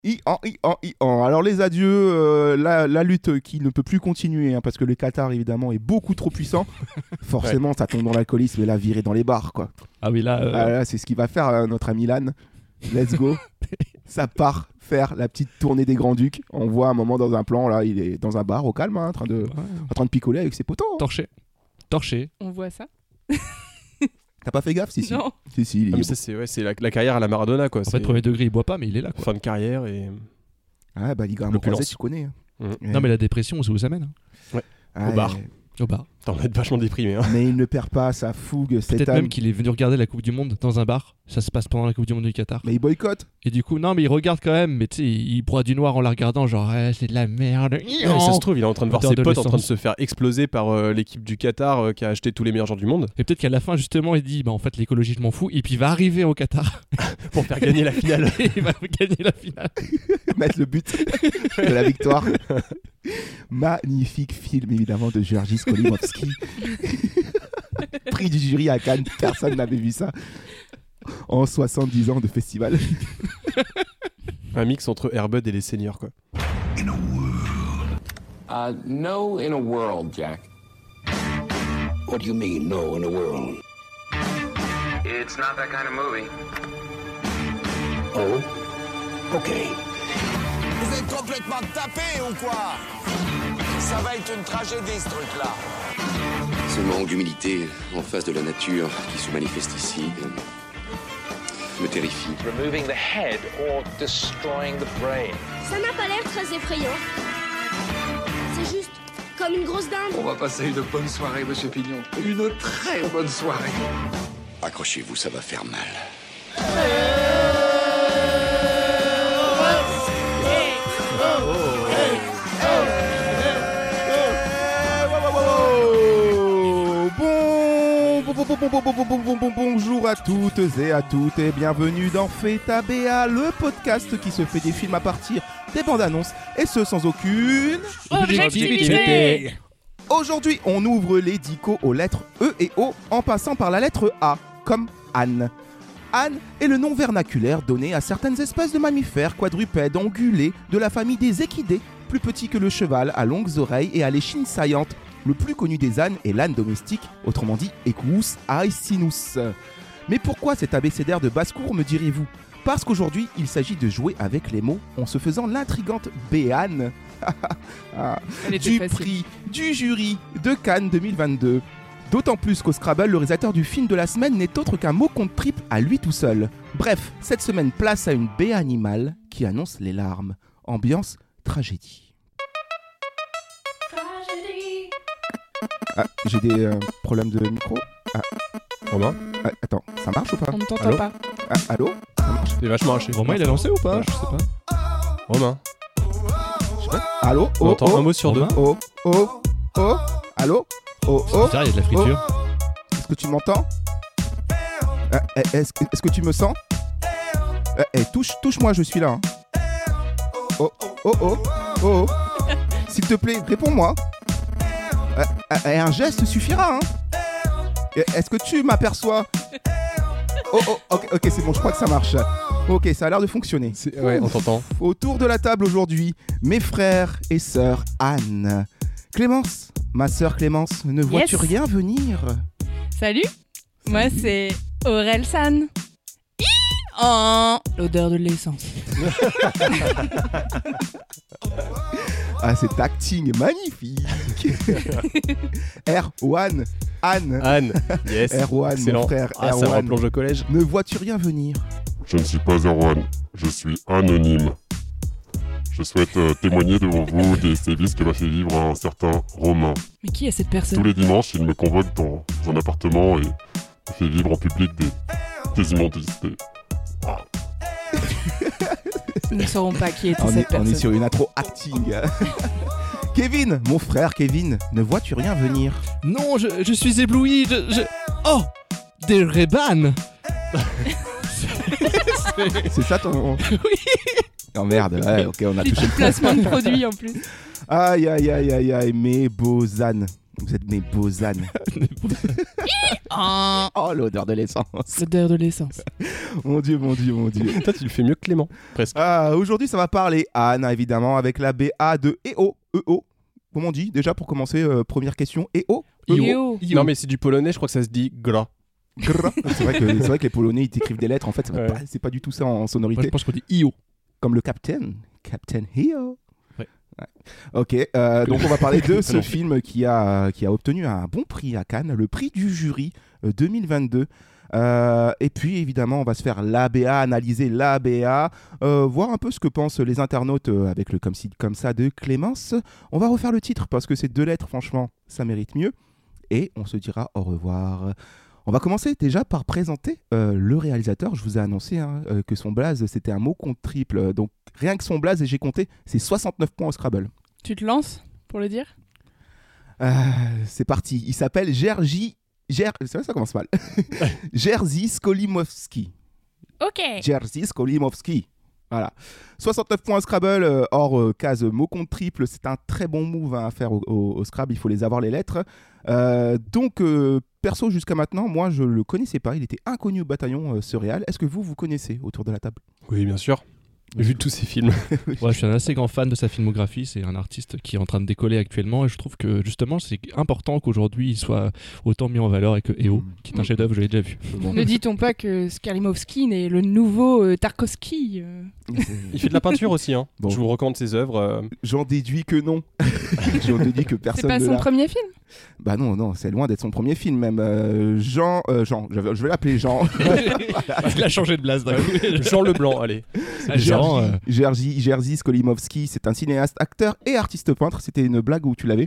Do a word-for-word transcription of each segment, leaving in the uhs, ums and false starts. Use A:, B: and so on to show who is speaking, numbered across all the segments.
A: I-an, I-an, I-an. Alors les adieux, euh, la, la lutte qui ne peut plus continuer, hein, parce que le Qatar évidemment est beaucoup trop puissant. Forcément, ouais. Ça tombe dans l'alcoolisme et la virée dans les bars, quoi.
B: Ah oui, là, euh...
A: ah, là c'est ce qu'il va faire euh, notre ami Lan. Let's go. Ça part faire la petite tournée des Grands-Ducs. On voit un moment dans un plan, là, il est dans un bar au calme, hein, en, train de, ouais. en train de picoler avec ses potos. Hein.
B: Torché. Torché.
C: On voit ça.
A: T'as pas fait gaffe, si, si.
C: Non.
A: Si, si, il
D: ah, ça, c'est, ouais, c'est la, la carrière à la Maradona, quoi.
B: En
D: c'est...
B: fait, premier degré, il boit pas, mais il est là, quoi.
D: Fin de carrière et...
A: Ah, bah, Liga Croisé, tu connais. Hein.
D: Mmh.
B: Ouais. Non, mais la dépression, ça vous amène. Hein.
D: Ouais.
A: Ah,
D: au bar.
B: Au bar.
D: T'en vas être vachement déprimé. Hein.
A: Mais il ne perd pas sa fougue.
B: Peut-être
A: âme.
B: même qu'il est venu regarder la Coupe du Monde dans un bar. Ça se passe pendant la Coupe du Monde du Qatar.
A: Mais il boycotte.
B: Et du coup, non, mais il regarde quand même. Mais tu sais, il, il broie du noir en la regardant. Genre, eh, c'est de la merde.
D: Non, ça se trouve, il est en train de voir ses
B: de
D: potes
B: l'essence.
D: en train de se faire exploser par euh, l'équipe du Qatar euh, qui a acheté tous les meilleurs joueurs du monde.
B: Et peut-être qu'à la fin, justement, il dit bah en fait, l'écologie, je m'en fous. Et puis il va arriver au Qatar
D: pour faire gagner la finale.
B: Il va gagner la finale.
A: Mettre le but de la victoire. Magnifique film, évidemment, de Georgi Skolimowski. Prix du jury à Cannes, personne n'avait vu ça en soixante-dix ans de festival.
D: Un mix entre Airbud et les seniors, quoi.
E: In a world.
F: Uh, no in a world, Jack.
E: What do you mean, no in a world?
F: It's not that kind of movie.
E: Oh? Okay.
G: Vous êtes complètement tapés ou quoi? Ça va être une tragédie, ce truc-là.
H: Ce manque d'humilité en face de la nature qui se manifeste ici euh, me terrifie.
F: Removing the head or destroying the brain.
I: Ça n'a pas l'air très effrayant. C'est juste comme une grosse dinde.
J: On va passer une bonne soirée, monsieur Pignon. Une très bonne soirée.
H: Accrochez-vous, ça va faire mal.
A: Bonjour à toutes et à toutes et bienvenue dans Feta B A, le podcast qui se fait des films à partir des bandes annonces et ce sans aucune
C: objectivité.
A: Aujourd'hui, on ouvre les dicos aux lettres E et O en passant par la lettre A, comme Anne. Anne est le nom vernaculaire donné à certaines espèces de mammifères quadrupèdes ongulés de la famille des équidés, plus petits que le cheval, à longues oreilles et à l'échine saillante. Le plus connu des ânes est l'âne domestique, autrement dit Equus aecinus. Mais pourquoi cet abécédaire de basse-cour, me direz-vous ? Parce qu'aujourd'hui, il s'agit de jouer avec les mots en se faisant l'intrigante Béane ah, du
C: facile.
A: prix du jury de Cannes deux mille vingt-deux. D'autant plus qu'au Scrabble, le réalisateur du film de la semaine n'est autre qu'un mot compte triple à lui tout seul. Bref, cette semaine, place à une baie animale qui annonce les larmes. Ambiance tragédie. Ah, j'ai des euh, problèmes de micro. Ah.
D: Romain
A: ah, Attends, ça marche ou pas ?
C: On ne t'entend
D: Allô
C: pas.
A: Ah, allô ? Ça marche.
D: C'est vachement haché.
B: Romain, il a lancé ou pas ? Je sais pas.
D: Romain.
A: Je sais pas. Allô ?
D: On
A: Oh,
D: entend
A: oh,
D: un mot sur deux.
A: oh, oh, oh, allô ? Oh, oh,
B: C'est ça, il y a de la friture.
A: oh. Est-ce que tu m'entends ? Ah, est-ce, que- est-ce que tu me sens ? Eh, eh, touche, touche-moi, je suis là. hein. Oh, oh, oh, oh, oh. S'il te plaît, réponds-moi. Eh, eh, eh, un geste suffira, hein. Eh, Est-ce que tu m'aperçois ? Oh, oh, ok, ok, c'est bon, je crois que ça marche. Ok, ça a l'air de fonctionner.
D: C'est... Ouais, on t'entend.
A: Autour de la table aujourd'hui, mes frères et sœurs Anne. Clémence, ma sœur Clémence, ne vois-tu
C: Yes.
A: rien venir ?
C: Salut, moi c'est Aurel San. Hi Oh, l'odeur de l'essence.
A: Ah, cet acting magnifique. Erwan, Anne.
D: Anne. Yes.
A: Erwan,
D: Excellent.
A: mon frère,
D: Ah, ça me
A: Erwan.
D: replonge au collège.
A: Ne vois-tu rien venir ?
K: Je ne suis pas Erwan, je suis anonyme. Je souhaite euh, témoigner devant vous des sévices que m'a fait vivre un certain Romain.
C: Mais qui est cette
K: Tous
C: personne ?
K: les dimanches, il me convoque dans un appartement et me fait vivre en public des, des immondices. Des...
C: Nous ne saurons pas qui était
A: on,
C: cette
A: est, on
C: personne.
A: est sur une intro acting. Kevin, mon frère Kevin, ne vois-tu rien venir ?
B: Non, je, je suis ébloui. Je, je... Oh, des Ray-Ban.
A: C'est ça ton...
B: Oui.
A: Oh merde, ouais, ok, on a touché le
C: Placement de produit en plus.
A: Aïe, aïe, aïe, aïe, aïe, mes beaux ânes. Vous êtes mes beaux ânes.
C: Oh,
A: Oh, l'odeur de l'essence.
C: l'odeur de l'essence.
A: Mon Dieu, mon Dieu, mon Dieu.
D: Toi, tu le fais mieux que Clément, presque.
A: Ah, aujourd'hui, ça va parler Anne, évidemment, avec la B A de E O. E O. Comment on dit déjà pour commencer euh, première question. E O. E O.
C: Yo.
D: Non, mais c'est du polonais, je crois que ça se dit gras.
A: Gra. C'est vrai que c'est vrai que les Polonais ils t'écrivent des lettres. En fait, ça va
D: Ouais.
A: pas- c'est pas du tout ça en
B: Moi,
A: sonorité.
B: je pense qu'on dit I O.
A: Comme le Captain. Captain Heo.
B: Ouais.
A: Ouais. Ok, euh, donc on va parler de ce
D: Non.
A: film qui a, qui a obtenu un bon prix à Cannes, le prix du jury euh, deux mille vingt-deux. Euh, et puis évidemment, on va se faire l'A B A, analyser l'A B A, euh, voir un peu ce que pensent les internautes euh, avec le comme, ci, comme ça de Clémence. On va refaire le titre parce que ces deux lettres, franchement, ça mérite mieux. Et on se dira au revoir. On va commencer déjà par présenter euh, le réalisateur. Je vous ai annoncé hein, euh, que son blaze, c'était un mot compte triple. Donc rien que son blaze, et j'ai compté, c'est soixante-neuf points au Scrabble.
C: Tu te lances pour le dire?
A: Euh, c'est parti. Il s'appelle Jerzy... Jer... C'est vrai, ça commence mal. Jerzy Skolimowski.
C: Ok.
A: Jerzy Skolimowski. Voilà. soixante-neuf points au Scrabble, euh, hors euh, case mot compte triple. C'est un très bon move hein, à faire au, au- au Scrabble. Il faut les avoir, les lettres. Euh, donc, euh, perso, jusqu'à maintenant, moi, je le connaissais pas. Il était inconnu au bataillon euh, ce réal. Est-ce que vous, vous connaissez autour de la table?
D: Oui, bien sûr. J'ai vu tous ces films.
B: Ouais, je suis un assez grand fan de sa filmographie. C'est un artiste qui est en train de décoller actuellement et je trouve que justement c'est important qu'aujourd'hui il soit autant mis en valeur et que E O, qui est un chef-d'œuvre, je l'ai déjà vu.
A: Bon.
C: Ne dit-on pas que Skalimowski n'est le nouveau euh, Tarkovsky euh
D: Il fait de la peinture aussi. Hein.
A: Bon.
D: Je vous recommande ses œuvres. euh.
A: J'en déduis que non. J'en déduis que
C: C'est
A: personne
C: pas
A: ne
C: son
A: l'a.
C: premier film?
A: Bah non, non, c'est loin d'être son premier film même. Euh, Jean, euh, Jean, je vais, je vais l'appeler Jean.
B: Il a changé de blase d'un coup.
D: Jean Leblanc, allez.
B: Ah, Jean, euh,
A: Jerzy, Jerzy Skolimowski, c'est un cinéaste, acteur et artiste peintre. C'était une blague où tu l'avais.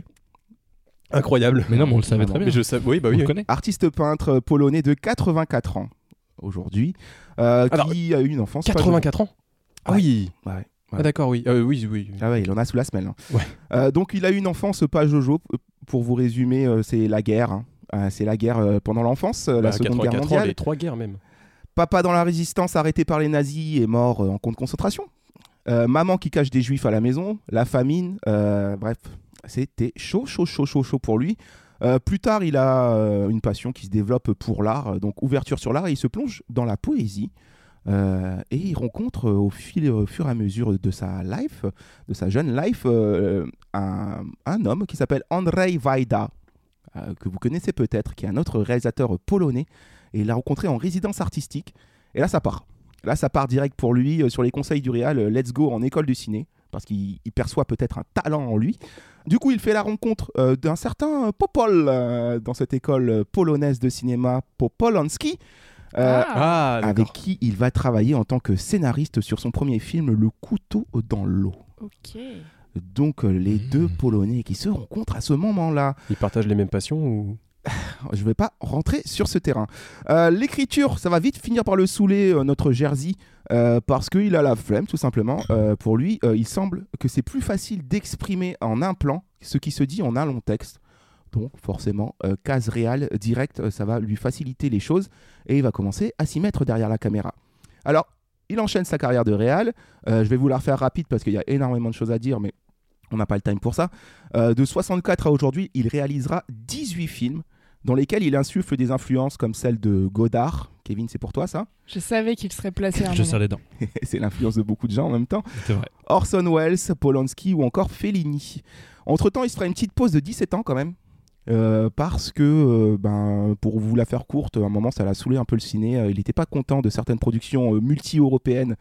D: Incroyable.
B: Mais non, mais on le savait
A: Non,
B: très
A: non,
B: bien.
D: Mais je sais, oui, bah
B: On
D: oui.
B: le
D: oui.
B: connaît.
A: Artiste peintre polonais de quatre-vingt-quatre ans aujourd'hui, euh,
D: Alors,
A: qui a eu une enfance. pas
D: quatre-vingt-quatre ans. Ah
A: Ouais.
D: oui.
A: jolie. Ouais.
D: Ah d'accord, oui. Euh, oui, oui.
A: Ah ouais, il en a sous la semelle. hein.
D: Ouais.
A: Euh, donc il a eu une enfance pas jojo. Pour vous résumer, euh, c'est la guerre. hein. Euh, c'est la guerre euh, pendant l'enfance, euh, la
D: Bah,
A: Seconde Guerre
D: quatre-vingt-quatre ans,
A: mondiale.
D: les trois guerres même.
A: Papa dans la résistance, arrêté par les nazis et mort euh, en camp de concentration. Euh, maman qui cache des juifs à la maison, la famine, euh, bref, c'était chaud, chaud, chaud, chaud, chaud pour lui. Euh, plus tard, il a euh, une passion qui se développe pour l'art, euh, donc ouverture sur l'art, et il se plonge dans la poésie. Euh, et il rencontre euh, au, fil, au fur et à mesure de sa life, de sa jeune life, euh, un, un homme qui s'appelle Andrzej Wajda, euh, que vous connaissez peut-être, qui est un autre réalisateur polonais. Et il l'a rencontré en résidence artistique. Et là, ça part. Là, ça part direct pour lui, euh, sur les conseils du réal, euh, let's go en école du ciné, parce qu'il il perçoit peut-être un talent en lui. Du coup, il fait la rencontre euh, d'un certain Popol, euh, dans cette école euh, polonaise de cinéma, Popolansky, euh,
C: Ah.
D: Ah,
A: avec
D: d'accord.
A: qui il va travailler en tant que scénariste sur son premier film, Le couteau dans l'eau.
C: Ok.
A: Donc, euh, les
B: Mmh.
A: deux Polonais qui se rencontrent à ce moment-là.
D: Ils partagent les mêmes passions ou...
A: Je ne vais pas rentrer sur ce terrain. Euh, l'écriture, ça va vite finir par le saouler, euh, notre Jerzy, euh, parce qu'il a la flemme, tout simplement. Euh, pour lui, euh, il semble que c'est plus facile d'exprimer en un plan ce qui se dit en un long texte. Donc, forcément, euh, case réale, direct, euh, ça va lui faciliter les choses et il va commencer à s'y mettre derrière la caméra. Alors, il enchaîne sa carrière de réal. Euh, je vais vous la refaire rapide parce qu'il y a énormément de choses à dire, mais on n'a pas le time pour ça. Euh, de soixante-quatre à aujourd'hui, il réalisera dix-huit films dans lesquels il insuffle des influences comme celle de Godard. Kevin, c'est pour toi ça?
C: Je savais qu'il serait placé à un
B: Je
C: moment.
B: serre les dents.
A: C'est l'influence de beaucoup de gens en même temps.
B: C'est vrai.
A: Orson Welles, Polanski ou encore Fellini. Entre-temps, il se fera une petite pause de dix-sept ans quand même. Euh, parce que, euh, ben, pour vous la faire courte, à un moment, ça l'a saoulé un peu le ciné. Euh, il n'était pas content de certaines productions euh, multi-européennes.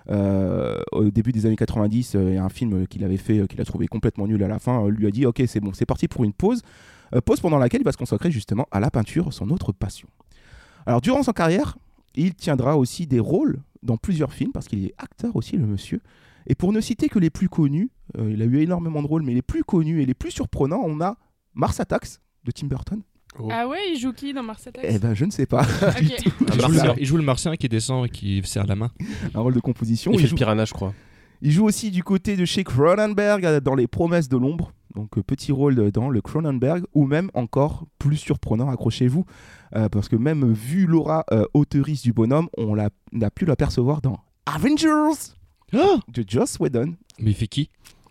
A: Euh, au début des années quatre-vingt-dix, il y a un film qu'il avait fait, euh, qu'il a trouvé complètement nul à la fin. Euh, lui a dit, ok, c'est bon, c'est parti pour une pause. Euh, pause pendant laquelle il va se consacrer justement à la peinture, son autre passion. Alors, durant sa carrière, il tiendra aussi des rôles dans plusieurs films, parce qu'il est acteur aussi, le monsieur. Et pour ne citer que les plus connus, euh, il a eu énormément de rôles, mais les plus connus et les plus surprenants, on a Mars Attacks de Tim Burton.
D: Oh.
C: Ah ouais, il joue qui dans Mars Attacks?
A: Eh ben, je ne sais pas.
C: Ok.
B: Il joue,
D: martien.
B: le, il joue le martien qui descend et qui serre la main.
A: Un rôle de composition.
D: Il
A: Il
D: fait
A: joue,
D: le piranha, je crois.
A: il joue aussi du côté de chez Cronenberg euh, dans Les Promesses de l'ombre. Donc, euh, petit rôle de- dans le Cronenberg, ou même encore plus surprenant, accrochez-vous, euh, parce que même vu l'aura euh, auteuriste du bonhomme, on, l'a, on a pu l'apercevoir dans Avengers
B: Oh
A: de Joss Whedon.
B: Mais il fait qui?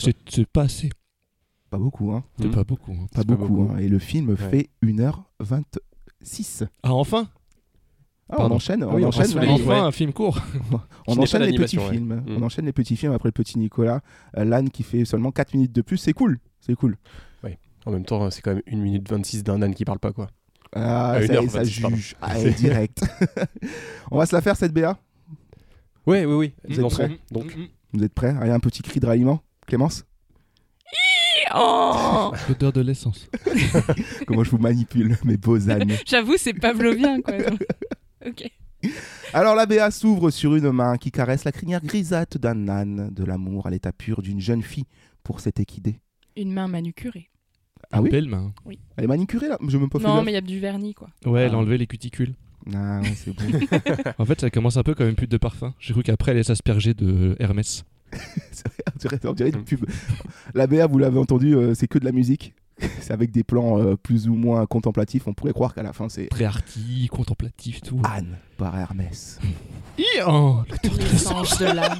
B: C'est, c'est pas assez.
A: Pas beaucoup, hein.
B: C'est
D: Mmh.
B: pas beaucoup. hein.
A: Pas
D: C'est pas
A: beaucoup,
D: beaucoup.
A: hein. Et le film
D: Ouais.
A: fait une heure vingt-six.
B: Ah, enfin
A: Ah, on
B: Pardon.
A: enchaîne, on
D: oui, on
A: enchaîne,
D: passe sous
A: là,
D: les-
A: il-
B: Enfin,
D: ouais.
B: un film court.
A: on
D: Qui n'est
A: enchaîne
D: pas
A: les petits
D: d'animation, ouais.
A: films.
D: Mm.
A: On enchaîne les petits films après le petit Nicolas. Euh, L'âne qui fait seulement quatre minutes de plus, c'est cool. C'est cool.
D: En même temps, c'est quand même une minute vingt-six d'un âne qui parle pas, quoi.
A: Ah,
D: À une
A: ça,
D: heure
A: y est, ça
D: vingt-six, pardon.
A: juge. Ah, et direct. On va se la faire cette B A.
D: Ouais, oui, oui.
A: Vous êtes
D: Lançons,
A: prêts
D: donc.
A: Vous êtes prêts? Allez, un petit cri de ralliement. Clémence?
C: Oh
B: L'odeur de l'essence.
A: Comment je vous manipule, mes beaux ânes.
C: J'avoue, c'est pavlovien, quoi. Ok.
A: Alors la B A s'ouvre sur une main qui caresse la crinière grisâtre d'un âne, de l'amour à l'état pur d'une jeune fille pour cette équidée.
C: Une main manucurée.
A: Ah oui
B: Belle main.
C: Oui.
A: Elle est manicurée là. Je même pas fait
C: Non,
A: gaffe.
C: mais il y a du vernis, quoi.
B: Ouais, elle
A: Ah.
B: a enlevé les cuticules.
A: Ah ouais, c'est bon.
B: En fait, ça commence un peu comme une pute de parfum. J'ai cru qu'après, elle allait s'asperger de Hermès.
A: C'est vrai, on dirait, on dirait une pub. La B A, vous l'avez entendu, euh, c'est que de la musique. C'est avec des plans euh, plus ou moins contemplatifs. On pourrait croire qu'à la fin, c'est
B: Très arty, contemplatif, tout.
A: Anne par Hermès.
B: Hi, oh,
C: L'essence de l'âme.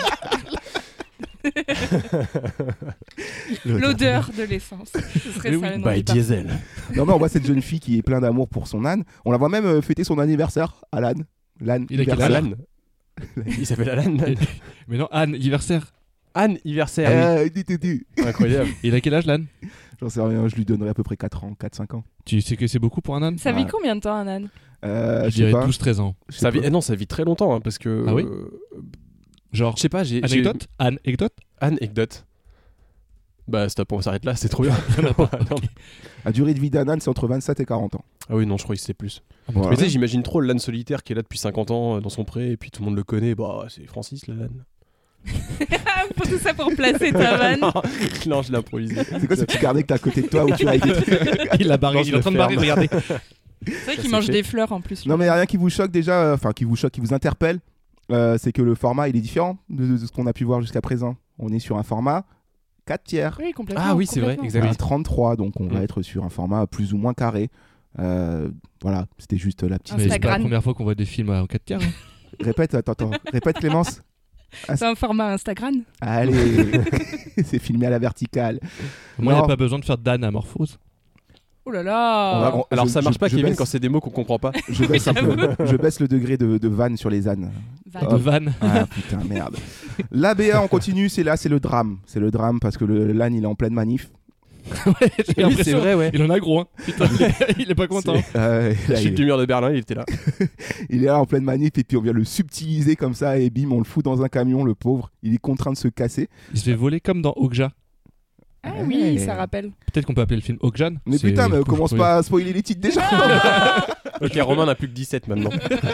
C: L'odeur de l'essence. Ce serait
B: Mais
C: ça
B: oui,
C: le nom
D: By
C: du parfum.
D: Diesel.
A: Non, mais on voit cette jeune fille qui est pleine d'amour pour son âne. On la voit même euh, fêter son anniversaire à l'âne. L'âne.
B: Il a quel
A: anniversaire.
B: âge
D: Alan. Il s'appelle Alan.
B: Mais non, Anne, anniversaire.
D: Anne Iversaire.
A: Euh, du, du, du.
D: Incroyable.
B: Il a quel âge, l'âne?
A: J'en sais rien, je lui donnerais à peu près quatre ans, quatre cinq ans.
B: Tu sais que c'est beaucoup pour un âne?
C: Ça vit
A: Ouais.
C: combien de temps, un âne?
A: Euh,
B: Je
A: je sais
B: dirais
A: pas.
B: douze treize ans.
A: Je sais
D: Ça
A: pas.
D: vit... eh non, ça vit très longtemps, hein, parce que.
B: Ah oui
D: euh,
B: Genre,
D: Je sais pas, j'ai. j'ai-
B: anecdote? Anecdote?
D: Anecdote. Bah, stop, on s'arrête là, c'est trop bien. Non.
A: La durée de vie d'un âne, c'est entre vingt-sept et quarante ans.
D: Ah oui, non, je crois que c'est plus.
A: Voilà.
D: Mais tu sais, j'imagine trop l'âne solitaire qui est là depuis cinquante ans euh, dans son pré, et puis tout le monde le connaît. Bah, c'est Francis, le l'âne.
C: Pour tout ça pour placer ta vanne.
D: Non, je l'ai improvisé.
A: C'est quoi ce petit carnet que t'as à côté de toi où tu as des trucs
B: Il l'a barré,
A: Non,
B: il
A: je
B: est en
A: le
B: train de barrer,
A: ferme.
B: regardez.
C: C'est vrai
A: Ça,
C: qu'il
A: c'est
C: mange
A: fait.
C: des fleurs en plus.
A: Non, mais y a rien qui vous choque déjà, euh, enfin qui vous choque, qui vous interpelle. Euh, c'est que le format il est différent de, de ce qu'on a pu voir jusqu'à présent. On est sur un format quatre tiers.
C: Oui, complètement.
D: Ah oui, c'est vrai,
C: complètement.
D: exact.
A: Un trente-trois, donc on va
D: Mm.
A: être sur un format plus ou moins carré. Euh, voilà, c'était juste la petite.
B: Mais c'est pas la
C: Instagram.
B: première fois qu'on voit des films en quatre tiers. hein.
A: Répète, attends, attends. Répète Clémence.
C: C'est un format Instagram.
A: Allez, c'est filmé à la verticale.
B: Moi, il n'y
A: Non.
B: a pas besoin de faire d'anamorphose.
C: Oh là
A: On
C: là.
A: va- on-
D: Alors,
A: je-
D: ça marche
A: je-
D: pas,
A: je
D: Kevin,
A: baisse-
D: quand c'est des mots qu'on comprend pas.
A: Je baisse, un peu, je baisse le degré de, de vanne sur les ânes.
C: Vanne.
B: De vanne.
A: Ah putain, merde. La B A, on continue, c'est là, c'est le drame. C'est le drame parce que le l'âne, il est en pleine manif.
B: Ouais, j'ai
D: Oui, c'est
B: l'impression.
D: vrai, ouais.
B: Il en a gros, hein. Putain, il est pas content.
A: Euh,
D: La
A: là,
D: chute
A: il,
D: du mur de Berlin, il était là.
A: il est là en pleine manif et puis on vient le subtiliser comme ça et bim, on le fout dans un camion, le pauvre. Il est contraint de se casser.
B: Il se fait voler comme dans Okja.
C: Ah
A: Ouais.
C: oui, ça rappelle.
B: Peut-être qu'on peut appeler le film Okjan.
A: Mais
B: C'est-
A: putain, mais
B: faut-
A: commence
B: faut-
A: pas à spoiler les titres déjà.
D: Ok, Romain n'a plus que dix-sept maintenant.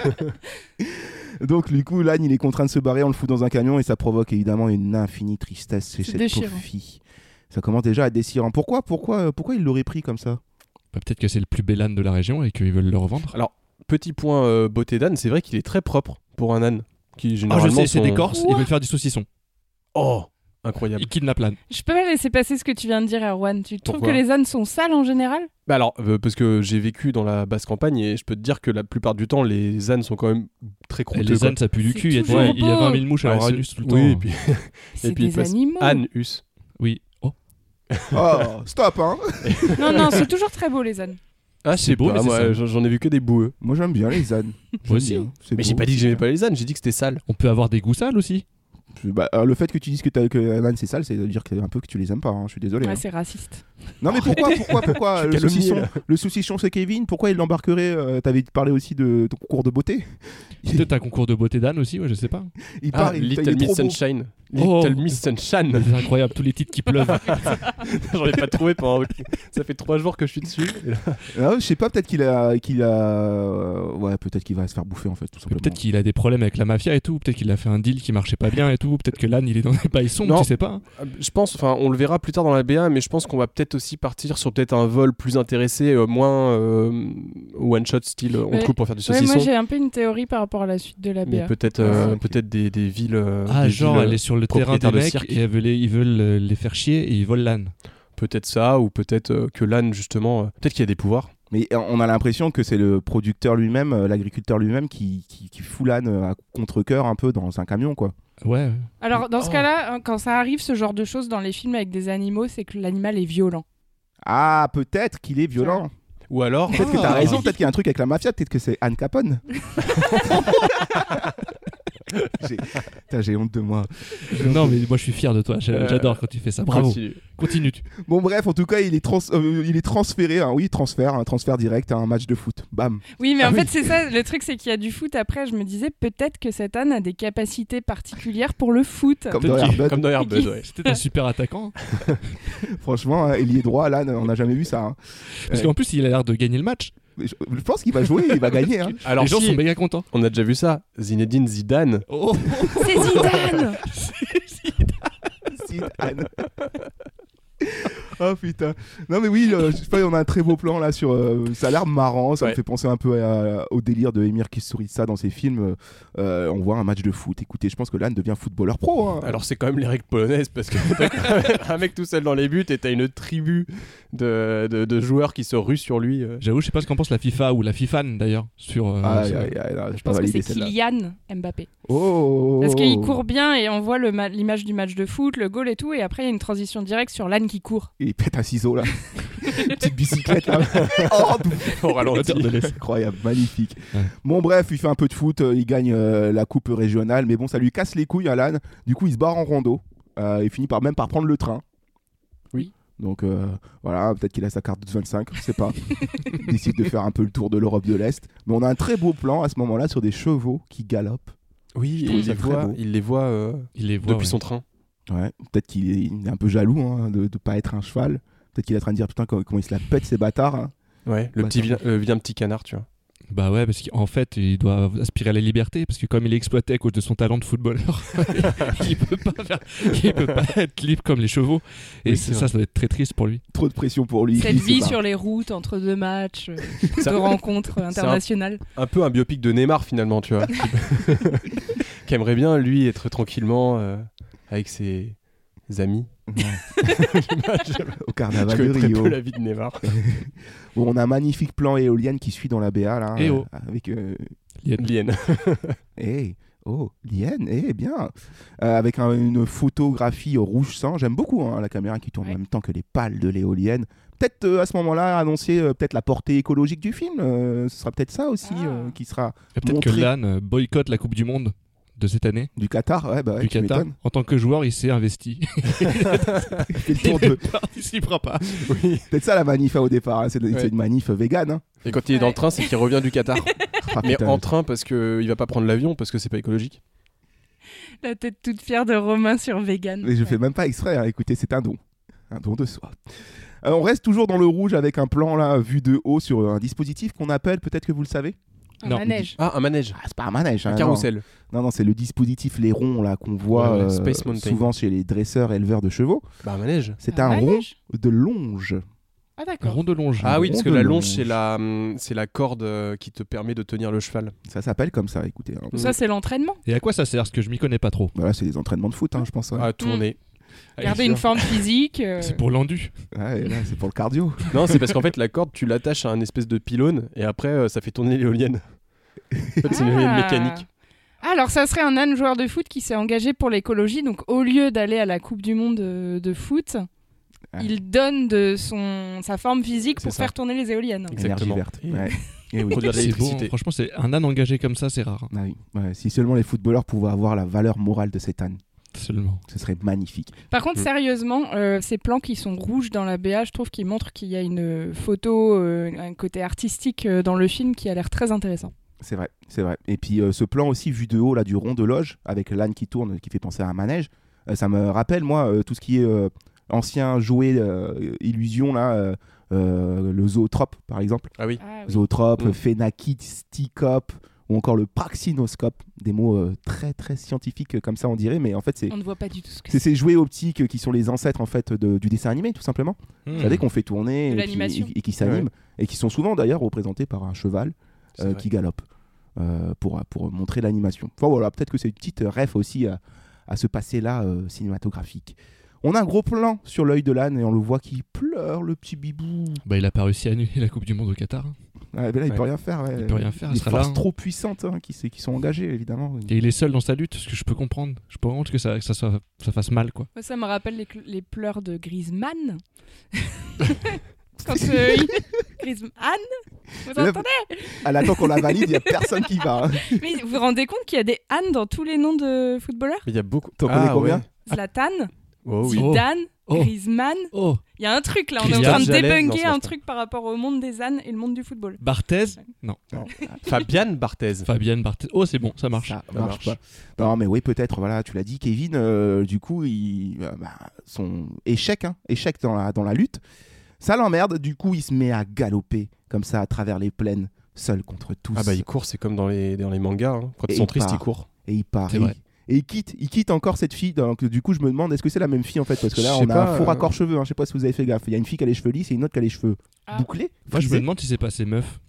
A: Donc du coup, l'âne, il est contraint de se barrer, on le fout dans un camion et ça provoque évidemment une infinie tristesse chez
C: C'est
A: cette
C: déchirant.
A: pauvre fille. Ça commence déjà à être déchirant. Pourquoi, pourquoi, pourquoi il l'aurait pris comme ça?
B: Bah, peut-être que c'est le plus bel âne de la région et qu'ils veulent le revendre.
D: Alors, petit point euh, beauté d'âne, c'est vrai qu'il est très propre pour un âne. Qui
B: Ah, je
D: généralement
B: sais, c'est
D: sont-
B: des Corses, ils
C: Quoi
B: veulent faire du saucisson.
D: Oh, incroyable.
B: Ils kidnappent l'âne.
C: Je peux pas laisser passer ce que tu viens de dire, Erwan. Tu trouves
D: Pourquoi
C: que les ânes sont sales en général?
D: Bah alors, euh, parce que j'ai vécu dans la basse campagne et je peux te dire que la plupart du temps, les ânes sont quand même très
B: Et
D: croûteux.
B: les
D: quoi.
B: ânes, ça pue du
C: C'est
B: cul. Il y a,
C: toujours
B: des- il y a
C: beau.
B: vingt mille mouches à
D: Ouais,
B: leur
D: c'est-
B: anus tout le temps.
D: Oui, et puis,
C: C'est
D: puis, il
C: des
D: passe
C: animaux.
D: âne, us.
B: Oui. Oh.
A: Oh, stop, hein.
C: Non, non, c'est toujours très beau, les ânes.
D: Ah, je
B: C'est
D: sais
B: beau,
D: pas,
B: mais c'est
D: moi
B: sale.
D: j'en j'en ai vu que des boueux.
A: Moi j'aime bien les ânes.
B: Moi
A: J'aime
B: aussi.
A: bien, c'est
D: Mais
A: beau,
D: j'ai pas dit que
A: c'est
D: j'aimais
A: bien.
D: pas les ânes, j'ai dit que c'était sale.
B: On peut avoir des goûts sales aussi.
A: Bah, euh, le fait que tu dises que, t'as- que un âne c'est sale, c'est dire que, un peu que tu les aimes pas. hein. Je suis désolé.
C: Ouais,
A: hein.
C: c'est raciste.
A: Non mais pourquoi, pourquoi, pourquoi
D: Je
A: le
D: suis calomnié,
A: saucisson,
D: là.
A: le saucisson c'est Kevin. Pourquoi il l'embarquerait euh, T'avais parlé aussi de ton concours de beauté.
B: Peut-être un concours de beauté d'âne aussi, ouais, je sais pas.
A: Il
D: Ah,
A: part, il, il
D: Little
A: est
D: Miss
A: trop beau.
D: Sunshine.
B: Oh.
D: Little Miss Sunshine.
B: C'est incroyable, tous les titres qui pleuvent.
D: J'en ai pas trouvé pendant. Ça fait trois jours que je suis dessus. et là-
A: Ah, je sais pas, peut-être qu'il a, qu'il a, euh, ouais, peut-être qu'il va se faire bouffer en fait, tout simplement.
B: Peut-être qu'il a des problèmes avec la mafia et tout. Peut-être qu'il a fait un deal qui marchait pas bien et tout. Peut-être que l'âne il est dans des bails sombres,
D: Non.
B: tu sais pas.
D: Euh, Je pense, enfin, on le verra plus tard dans la B un, mais je pense qu'on va peut-être aussi partir sur peut-être un vol plus intéressé, euh, moins euh, one shot style. On
C: Ouais.
D: te coupe pour faire du
C: Ouais,
D: saucisson.
C: moi, j'ai un peu une théorie par rapport à la suite de la B
D: mais
C: A.
D: peut-être, euh,
C: Ouais.
D: peut-être des, des villes. euh,
B: Ah,
D: des
B: genre
D: villes,
B: elle est sur le terrain des
D: propriétaires de
B: mecs
D: cirque.
B: et elle veut les- ils veulent euh, les faire chier et ils volent l'âne.
D: Peut-être ça, ou peut-être euh, que l'âne justement, euh, peut-être qu'il y a des pouvoirs.
A: Mais euh, on a l'impression que c'est le producteur lui-même, euh, l'agriculteur lui-même, qui, qui, qui fout l'âne euh, à contre-cœur un peu dans un camion, quoi.
B: Ouais.
C: Alors, dans ce
D: Oh.
C: cas-là, hein, quand ça arrive, ce genre de choses dans les films avec des animaux, c'est que l'animal est violent.
A: Ah, peut-être qu'il est violent.
D: Ou alors,
A: Peut-être que t'as raison, peut-être qu'il y a un truc avec la mafia, peut-être que c'est Anne Capone. j'ai... Putain, j'ai honte de moi.
B: Non, mais moi je suis fier de toi. J'a-
D: Euh,
B: J'adore quand tu fais ça. Bravo.
D: continue.
B: Continue. tu.
A: Bon, bref, en tout cas, il est, trans- euh, il est transféré, hein, oui, transfert, un transfert direct à un match de foot. Bam.
C: Oui, mais
A: Ah
C: en
A: oui.
C: fait, c'est ça. Le truc, c'est qu'il y a du foot. Après, je me disais peut-être que cet âne a des capacités particulières pour le foot.
A: Comme
B: Peut-être
A: dans
B: qu'il-
A: Airbud.
D: Comme dans Airbud, ouais.
B: C'était un super attaquant.
A: Franchement, hein, ailier droit, là, on n'a jamais vu ça. hein.
B: Parce
A: Ouais.
B: qu'en plus, il a l'air de gagner le match.
A: Je, je pense qu'il va jouer, il va gagner. Hein.
D: Alors,
B: les gens
D: si,
B: sont méga contents.
D: on a déjà vu ça. Zinedine Zidane.
B: Oh,
C: C'est Zidane.
A: Zidane. Oh putain. Non mais oui, euh, je sais pas, on a un très beau plan là sur. Euh, ça a l'air marrant, ça
D: Ouais.
A: me fait penser un peu à- au délire de Emir Kusturica dans ses films. Euh, on voit un match de foot. Écoutez, je pense que Lan devient footballeur pro. Hein.
D: Alors c'est quand même les règles polonaises parce que t'as quand même un mec tout seul dans les buts et t'as une tribu de, de, de joueurs qui se ruent sur lui. euh.
B: J'avoue, je sais pas ce qu'en pense la FIFA ou la FIFAN d'ailleurs sur. euh,
A: Aïe,
B: sur-
A: aïe, aïe, non, j'ai
C: Je
A: pas
C: pense que
A: validé
C: c'est
A: celle-là.
C: Kylian Mbappé.
A: Oh.
C: Parce qu'il court bien et on voit le ma- l'image du match de foot, le goal et tout, et après il y a une transition directe sur l'âne qui court.
A: Il pète un ciseau là. Petite bicyclette là. Oh,
D: Au ralenti.
A: incroyable, magnifique.
B: Ouais.
A: Bon bref, il fait un peu de foot, euh, il gagne euh, la coupe régionale, mais bon, ça lui casse les couilles à Lan. Du coup, il se barre en rando. Euh, il finit par même par prendre le train.
D: Oui.
A: Donc euh, voilà, peut-être qu'il a sa carte de vingt-cinq, je sais pas. Il décide de faire un peu le tour de l'Europe de l'Est. Mais on a un très beau plan à ce moment-là sur des chevaux qui galopent.
D: Oui,
A: trouve
D: il
A: ça
D: les,
A: très
D: voit,
A: beau.
D: il les voit euh,
B: Il les voit.
D: depuis
B: ouais.
D: son train.
A: Ouais, peut-être qu'il est, il est un peu jaloux hein, de ne pas être un cheval. Peut-être qu'il est en train de dire putain comment, comment il se la pète ces bâtards. Hein.
D: Ouais, le
A: Bah,
D: petit
A: ça-
D: vilain, euh, vilain petit canard, tu vois.
B: Bah ouais, parce qu'en fait, il doit aspirer à la liberté, parce que comme il est exploité à cause de son talent de footballeur, il peut pas faire- il peut pas être libre comme les chevaux. Et
A: Oui,
B: c'est-
A: c'est
B: ça,
A: vrai.
B: ça doit être très triste pour lui.
A: Trop de pression pour lui.
C: Cette
A: il se
C: vie
A: barre.
C: sur les routes entre deux matchs, euh,
D: Ça-
C: de rencontres internationales.
D: Un peu un biopic de Neymar finalement, tu vois. Qui aimerait bien, lui, être tranquillement euh, avec ses amis.
A: Ouais. Au
D: Je
A: carnaval de
D: connais très
A: Rio.
D: peu la vie de Neymar.
A: Bon, on a un magnifique plan éolienne qui suit dans la B A là.
B: Eh
A: euh,
B: oh.
A: Avec. Euh...
D: Lienne.
A: Eh, oh, Liane, eh bien. Euh, avec un- une photographie rouge sang. J'aime beaucoup hein, la caméra qui tourne
C: Ouais.
A: en même temps que les pales de l'éolienne. Peut-être euh, à ce moment-là annoncer euh, peut-être la portée écologique du film. Euh, ce sera peut-être ça aussi
C: Ah.
A: euh, qui sera
B: Et peut-être que
A: montré.
B: Lan euh, boicottent la Coupe du Monde de cette année.
A: Du Qatar. Ouais, bah ouais,
B: du
A: tu
B: Qatar.
A: m'étonnes.
B: En tant que joueur, il s'est investi.
A: Il fait le tour
B: Il
A: de-
B: ne participera pas.
D: Oui.
A: Peut-être ça la manif hein, au départ. hein. C'est de-
D: Ouais.
A: c'est une manif vegan. Hein.
D: Et quand il est dans le train, c'est qu'il revient du Qatar.
A: Ah,
D: Mais
A: putain,
D: en train parce qu'il va pas prendre l'avion parce que c'est pas écologique.
C: La tête toute fière de Romain sur vegan.
A: Mais je fais même pas exprès, hein. Écoutez, c'est un don. Un don de soi. Euh, on reste toujours dans le rouge avec un plan là, vu de haut sur un dispositif qu'on appelle, peut-être que vous le savez.
C: Un
B: Non.
C: manège.
D: Ah, un manège.
A: Ah, c'est pas un manège.
D: Un
A: hein,
D: carrousel.
A: Non, non, c'est le dispositif, les ronds là qu'on voit
D: Ouais, ouais,
A: euh,
D: Space Mountain.
A: souvent chez les dresseurs éleveurs de chevaux.
D: Bah, un manège.
A: C'est
C: Un
A: un, rond
C: manège
A: de longe.
C: Ah
B: Un
C: d'accord.
B: rond de longe.
D: Ah oui,
A: rond
D: parce que
A: de
D: la
A: longe.
D: longe, c'est la, hum, c'est la corde euh, qui te permet de tenir le cheval.
A: Ça s'appelle comme ça, écoutez. hein.
C: Ça c'est l'entraînement.
B: Et à quoi ça sert? Parce que je m'y connais pas trop.
A: Voilà, c'est des entraînements de foot, hein, je pense. Ouais.
D: À tourner.
C: Garder
A: sûr.
C: une forme physique. euh,
B: C'est pour l'endu.
A: Ouais, là, c'est pour le cardio.
D: Non, c'est parce qu'en fait, la corde, tu l'attaches à un espèce de pylône et après, euh, ça fait tourner l'éolienne. En fait, c'est une éolienne
C: Ah.
D: mécanique.
C: Ah, alors ça serait un âne joueur de foot qui s'est engagé pour l'écologie. Donc au lieu d'aller à la Coupe du Monde de, de foot,
A: Ah.
C: il donne de son, sa forme physique pour
D: C'est ça.
C: faire tourner les éoliennes.
D: Exactement.
A: Énergie verte.
D: Et-
A: Ouais. Et oui.
D: Produire de
B: C'est beau.
D: l'électricité.
B: Franchement, c'est un âne engagé comme ça, c'est rare.
A: Ah oui. Ouais, si seulement les footballeurs pouvaient avoir la valeur morale de cet âne,
B: Seulement.
A: ce serait magnifique.
C: Par contre,
D: Mm.
C: sérieusement, euh, ces plans qui sont rouges dans la B A, je trouve qu'ils montrent qu'il y a une photo, euh, un côté artistique euh, dans le film qui a l'air très intéressant.
A: C'est vrai, c'est vrai. Et puis euh, ce plan aussi vu de haut là du rond de loge avec l'âne qui tourne, qui fait penser à un manège, euh, ça me rappelle moi euh, tout ce qui est euh, ancien jouet euh, illusion là, euh, euh, le zootrope par exemple,
D: Ah oui.
C: Ah, oui.
A: zootrope,
D: Mm.
A: phénakisticop ou encore le praxinoscope, des mots euh, très très scientifiques euh, comme ça on dirait, mais en fait c'est
C: On ne voit pas du tout ce que
A: c'est
C: c'est.
A: ces jouets optiques euh, qui sont les ancêtres en fait de- du dessin animé tout simplement. Vous savez qu'on fait tourner
C: De
A: et qui,
C: l'animation.
A: et- et qui s'animent et qui sont souvent d'ailleurs représentés par un cheval
D: C'est
A: euh,
D: vrai.
A: qui galope euh, pour, pour montrer l'animation. Enfin voilà, peut-être que c'est une petite ref aussi à, à ce passé-là euh, cinématographique. On a un gros plan sur l'œil de l'âne et on le voit qui pleure, le petit bibou.
B: Bah, il a pas réussi à annuler la Coupe du Monde au Qatar. hein.
A: Ouais, mais là, il
D: Ouais.
A: peut rien faire. Ouais.
B: Il peut rien faire, il
A: Des
B: sera
A: forces
B: là, hein.
A: trop puissantes hein, qui, s- qui sont engagées, évidemment.
B: Et il est seul dans sa lutte, ce que je peux comprendre. Je peux comprendre que ça, que ça, soit- ça fasse mal, quoi.
C: Moi, ça me rappelle les, cl- les pleurs de Griezmann. Quand euh, il- Griezmann, vous
A: Là,
C: entendez?
A: Elle attend qu'on la valide, il n'y a personne qui va. hein.
C: Mais vous vous rendez compte qu'il y a des Anne dans tous les noms de footballeurs?
D: Mais il y a beaucoup.
A: T'en connais combien?
D: ouais.
C: Zlatan,
D: Oh oui.
B: Oh.
C: Zidane,
B: Oh.
C: Griezmann.
B: Oh,
C: Il y a un truc là, on est en
B: Christian
C: train de
D: Jallet, non,
C: débunker
D: ça
C: un
D: marche pas.
C: truc par rapport au monde des ânes et le monde du football.
B: Barthez? Non.
D: Fabian Barthez.
B: Fabienne Barthez. Oh, c'est bon, ça marche.
A: Ça
D: Ça
A: marche
D: marche.
A: pas. Non, mais oui, peut-être. Voilà, tu l'as dit, Kevin. euh, du coup, il, euh, bah, son échec, hein, échec dans la, dans la lutte, ça l'emmerde. Du coup, il se met à galoper comme ça à travers les plaines, seul contre tous.
D: Ah bah il court, c'est comme dans les, dans les mangas. hein. Quand
A: Et
D: ils sont
A: il
D: tristes,
A: part.
D: ils courent.
A: Et il part.
B: C'est
A: Et,
B: vrai.
A: et il quitte, il quitte encore cette fille. Donc du coup, je me demande est-ce que c'est la même fille en fait, parce que là,
D: Je sais
A: on a
D: pas,
A: un faux
D: euh,
A: raccord cheveux. Hein, je sais pas si vous avez fait gaffe. Il y a une fille qui a les cheveux lisses et une autre qui a les cheveux
C: Ah.
A: bouclés.
B: Moi, je me
A: frisés.
B: demande si c'est pas ces meufs.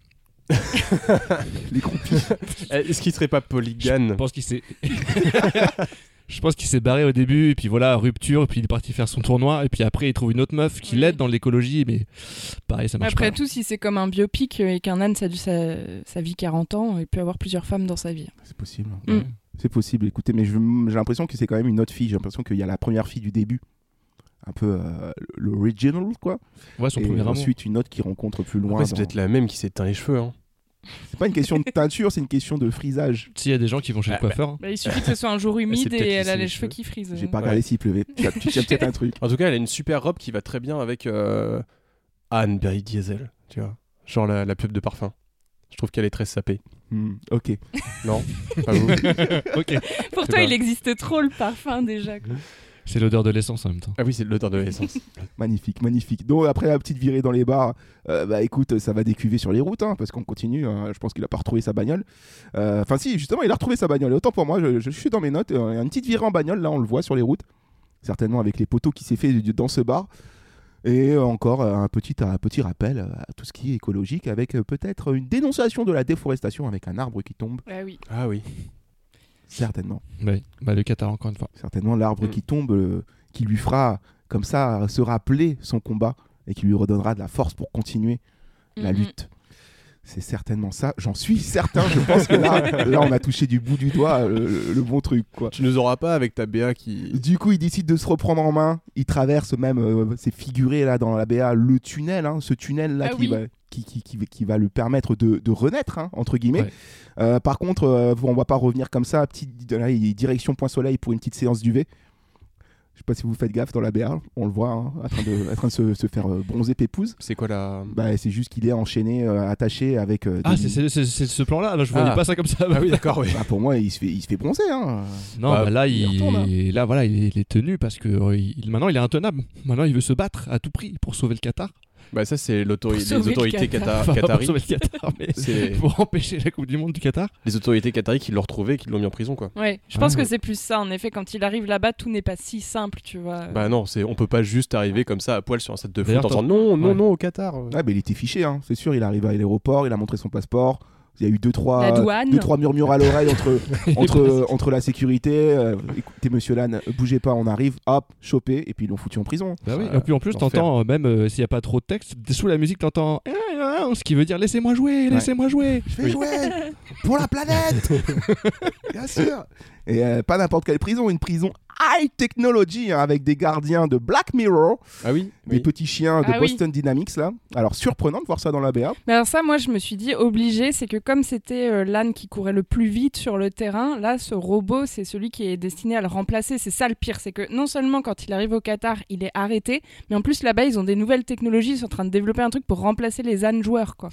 A: Les croupies.
D: Est-ce qu'il serait pas polygame
B: Je pense qu'il s'est. Je pense qu'il s'est barré au début, et puis voilà, rupture, et puis il est parti faire son tournoi, et puis après il trouve une autre meuf qui
C: Oui.
B: l'aide dans l'écologie, mais pareil, ça marche
C: Après
B: pas.
C: tout, si c'est comme un biopic et qu'un âne, ça, ça, ça vit quarante ans, il peut avoir plusieurs femmes dans sa vie.
A: C'est possible.
C: Mm.
A: C'est possible. Écoutez, mais je- j'ai l'impression que c'est quand même une autre fille. J'ai l'impression qu'il y a la première fille du début, un peu euh, l'original quoi.
B: Ouais, son
A: Et
B: premier amour.
A: ensuite une autre qui rencontre plus loin.
D: Après, c'est
A: dans-
D: peut-être la même qui s'est teint les cheveux. Hein.
A: C'est pas une question de teinture, c'est une question de frisage.
B: S'il y a des gens qui vont chez le
D: Ah, bah.
B: coiffeur, hein.
C: Bah, il suffit que ce soit un jour humide
D: peut-être
C: et
D: laisser
C: elle a
D: les
C: les cheveux
D: cheveux.
C: qui frisent.
A: J'ai pas regardé s'il pleuvait. Tu as tu as peut-être un truc.
D: En tout cas, elle a une super robe qui va très bien avec euh, Anne Berry Diesel, tu vois. Genre la, la pub de parfum. Je trouve qu'elle est très sapée.
A: Hmm, ok.
D: Non, pas vous.
B: Ok.
C: Pour
D: C'est
C: toi,
D: pas-
C: il existe trop le parfum déjà. quoi.
B: C'est l'odeur de l'essence en même temps.
D: Ah oui, c'est l'odeur de l'essence.
A: Magnifique, magnifique. Donc après la petite virée dans les bars, euh, bah écoute, ça va décuver sur les routes, hein, parce qu'on continue. Hein, je pense qu'il a pas retrouvé sa bagnole. Euh, Enfin si, justement, il a retrouvé sa bagnole. Et autant pour moi, je, je suis dans mes notes. euh, une petite virée en bagnole, là, on le voit sur les routes, certainement avec les poteaux qui s'est fait dans ce bar. Et euh, encore euh, un petit, un petit rappel euh, à tout ce qui est écologique, avec euh, peut-être une dénonciation de la déforestation avec un arbre qui tombe.
C: Ah oui.
D: Ah oui.
A: Certainement.
B: Ouais. Bah, le Qatar, encore une fois.
A: Certainement l'arbre
D: Mm.
A: qui tombe, euh, qui lui fera comme ça se rappeler son combat et qui lui redonnera de la force pour continuer la
C: Mhm.
A: lutte. C'est certainement ça, j'en suis certain. Je pense que là, là on a touché du bout du doigt euh, le, le bon truc, quoi.
D: Tu nous auras pas avec ta B A qui.
A: Du coup, il décide de se reprendre en main. Il traverse même, euh, c'est figuré là dans la B A, le tunnel, hein, ce tunnel là
C: Ah
A: qui,
C: oui.
A: va, qui, qui, qui, qui va lui permettre de, de renaître, hein, entre guillemets.
B: Ouais.
A: Euh, par contre, euh, on va pas revenir comme ça. Petite, là, il est direction Point Soleil pour une petite séance d'U V. Je sais pas si vous faites gaffe dans la B A, on le voit, hein, en train de, en train de se, se faire euh, bronzer pépouze.
D: C'est quoi la.
A: Bah, c'est juste qu'il est enchaîné, euh, attaché avec. euh,
B: Ah,
A: des-
B: c'est, c'est, c'est, c'est ce plan-là. Là, je voyais
D: Ah.
B: pas ça comme ça.
D: Ah oui, d'accord, oui.
A: Bah, pour moi, il se fait, il se fait bronzer. Hein.
B: Non,
D: Bah,
B: bah, là,
A: il
B: il,
A: retourne,
B: là, voilà, il est, il est tenu parce que euh, il, maintenant, il est intenable. Maintenant, il veut se battre à tout prix pour sauver le Qatar.
D: Bah, ça, c'est l'autori-
C: Pour sauver
D: les
C: le
D: autorités
C: Qatar.
D: Qatar-
B: Enfin, pas pour
D: qataries.
B: sauver le Qatar, mais
D: C'est
B: pour empêcher la Coupe du Monde du Qatar.
D: les autorités qataries qui l'ont retrouvé et qui l'ont mis en prison, quoi.
C: Ouais, je pense
B: Ah.
C: que c'est plus ça. En effet, quand il arrive là-bas, tout n'est pas si simple, tu vois.
D: Bah non, c'est on peut pas juste arriver comme ça à poil sur un set de foot
B: D'ailleurs,
D: en
B: t'en-
D: disant non, non,
B: Ouais.
D: non au Qatar.
A: Ah, mais il était fiché, hein. C'est sûr. Il arrive à l'aéroport, il a montré son passeport. Il y a eu deux trois,
C: La douane.
A: deux, trois murmures à l'oreille entre, entre, entre la sécurité. euh, écoutez, monsieur Lannes, bougez pas, on arrive. Hop, chopé. Et puis ils l'ont foutu en prison.
B: Bah oui,
A: Euh,
B: et puis en plus,
D: l'enfer.
B: t'entends, euh, même euh, s'il n'y a pas trop de texte, sous la musique, t'entends ah, ah, ah, ce qui veut dire laissez-moi jouer, laissez-moi jouer.
A: Je vais jouer pour la planète. Bien sûr. Et euh, pas n'importe quelle prison, une prison high technology, hein, avec des gardiens de Black Mirror,
D: Ah oui,
A: des
D: oui.
A: petits chiens de
C: Ah oui.
A: Boston Dynamics là. Alors surprenant de voir ça dans la B A.
C: Mais alors ça, moi, je me suis dit obligé, c'est que comme c'était euh, l'âne qui courait le plus vite sur le terrain, là, ce robot, c'est celui qui est destiné à le remplacer. C'est ça le pire, c'est que non seulement quand il arrive au Qatar, il est arrêté, mais en plus là-bas, ils ont des nouvelles technologies, ils sont en train de développer un truc pour remplacer les ânes joueurs, quoi.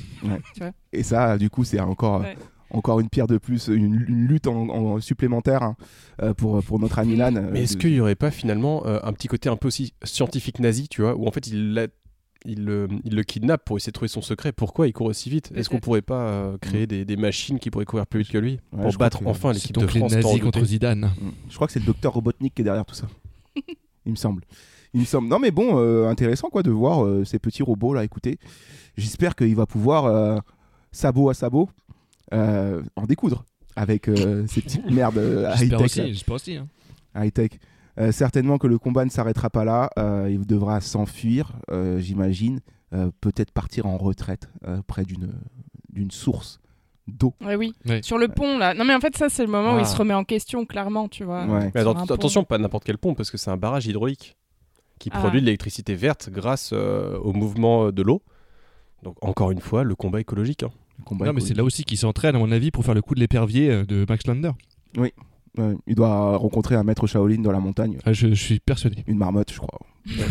A: Et ça, du coup, c'est encore,
C: Ouais.
A: encore une pierre de plus, une, une lutte en, en supplémentaire, hein, euh, pour, pour notre ami Lan. euh,
D: Mais est-ce
A: de-
D: qu'il y aurait pas finalement euh, un petit côté un peu aussi scientifique nazi, tu vois, où en fait il, l'a- il, le, il le kidnappe pour essayer de trouver son secret. Pourquoi il court aussi vite? Est-ce qu'on
C: Peut-être.
D: pourrait pas euh, créer des, des machines qui pourraient courir plus vite que lui
A: Ouais,
D: pour
A: je crois
D: battre
A: que
D: enfin
B: C'est
D: l'équipe de
B: donc les
D: France tant
B: nazis
D: redoutée
B: contre Zidane.
A: Mm. Je crois que c'est le docteur Robotnik qui est derrière tout ça. Il me semble. Il me semble. Non mais bon, euh, intéressant quoi de voir euh, ces petits robots là. Écoutez, j'espère qu'il va pouvoir euh, sabot à sabot euh, en découdre avec euh, ces petites merdes euh,
B: J'espère
A: high-tech.
B: aussi,
A: là.
B: j'espère aussi. hein.
A: High-tech. Euh, certainement que le combat ne s'arrêtera pas là. Euh, il devra s'enfuir, euh, j'imagine. Euh, peut-être partir en retraite euh, près d'une d'une source d'eau.
C: Ouais, oui.
B: Ouais.
C: Sur le pont, là. Non, mais en fait, ça, c'est le moment où
D: Ah.
C: il se remet en question, clairement, tu vois.
A: Ouais.
D: Mais
C: Sur
D: attends,
C: un pont.
D: attention, pas n'importe quel pont, parce que c'est un barrage hydraulique qui
C: Ah.
D: produit de l'électricité verte grâce euh, au mouvement de l'eau. Donc encore une fois, le combat écologique. hein.
A: Le combat
B: Non, mais c'est
A: écologique.
B: là aussi qu'il s'entraîne, à mon avis, pour faire le coup de l'épervier euh, de Max Lander.
A: Ouais, il doit rencontrer un maître Shaolin dans la montagne.
B: Ah, je, je suis persuadé.
A: Une marmotte, je crois.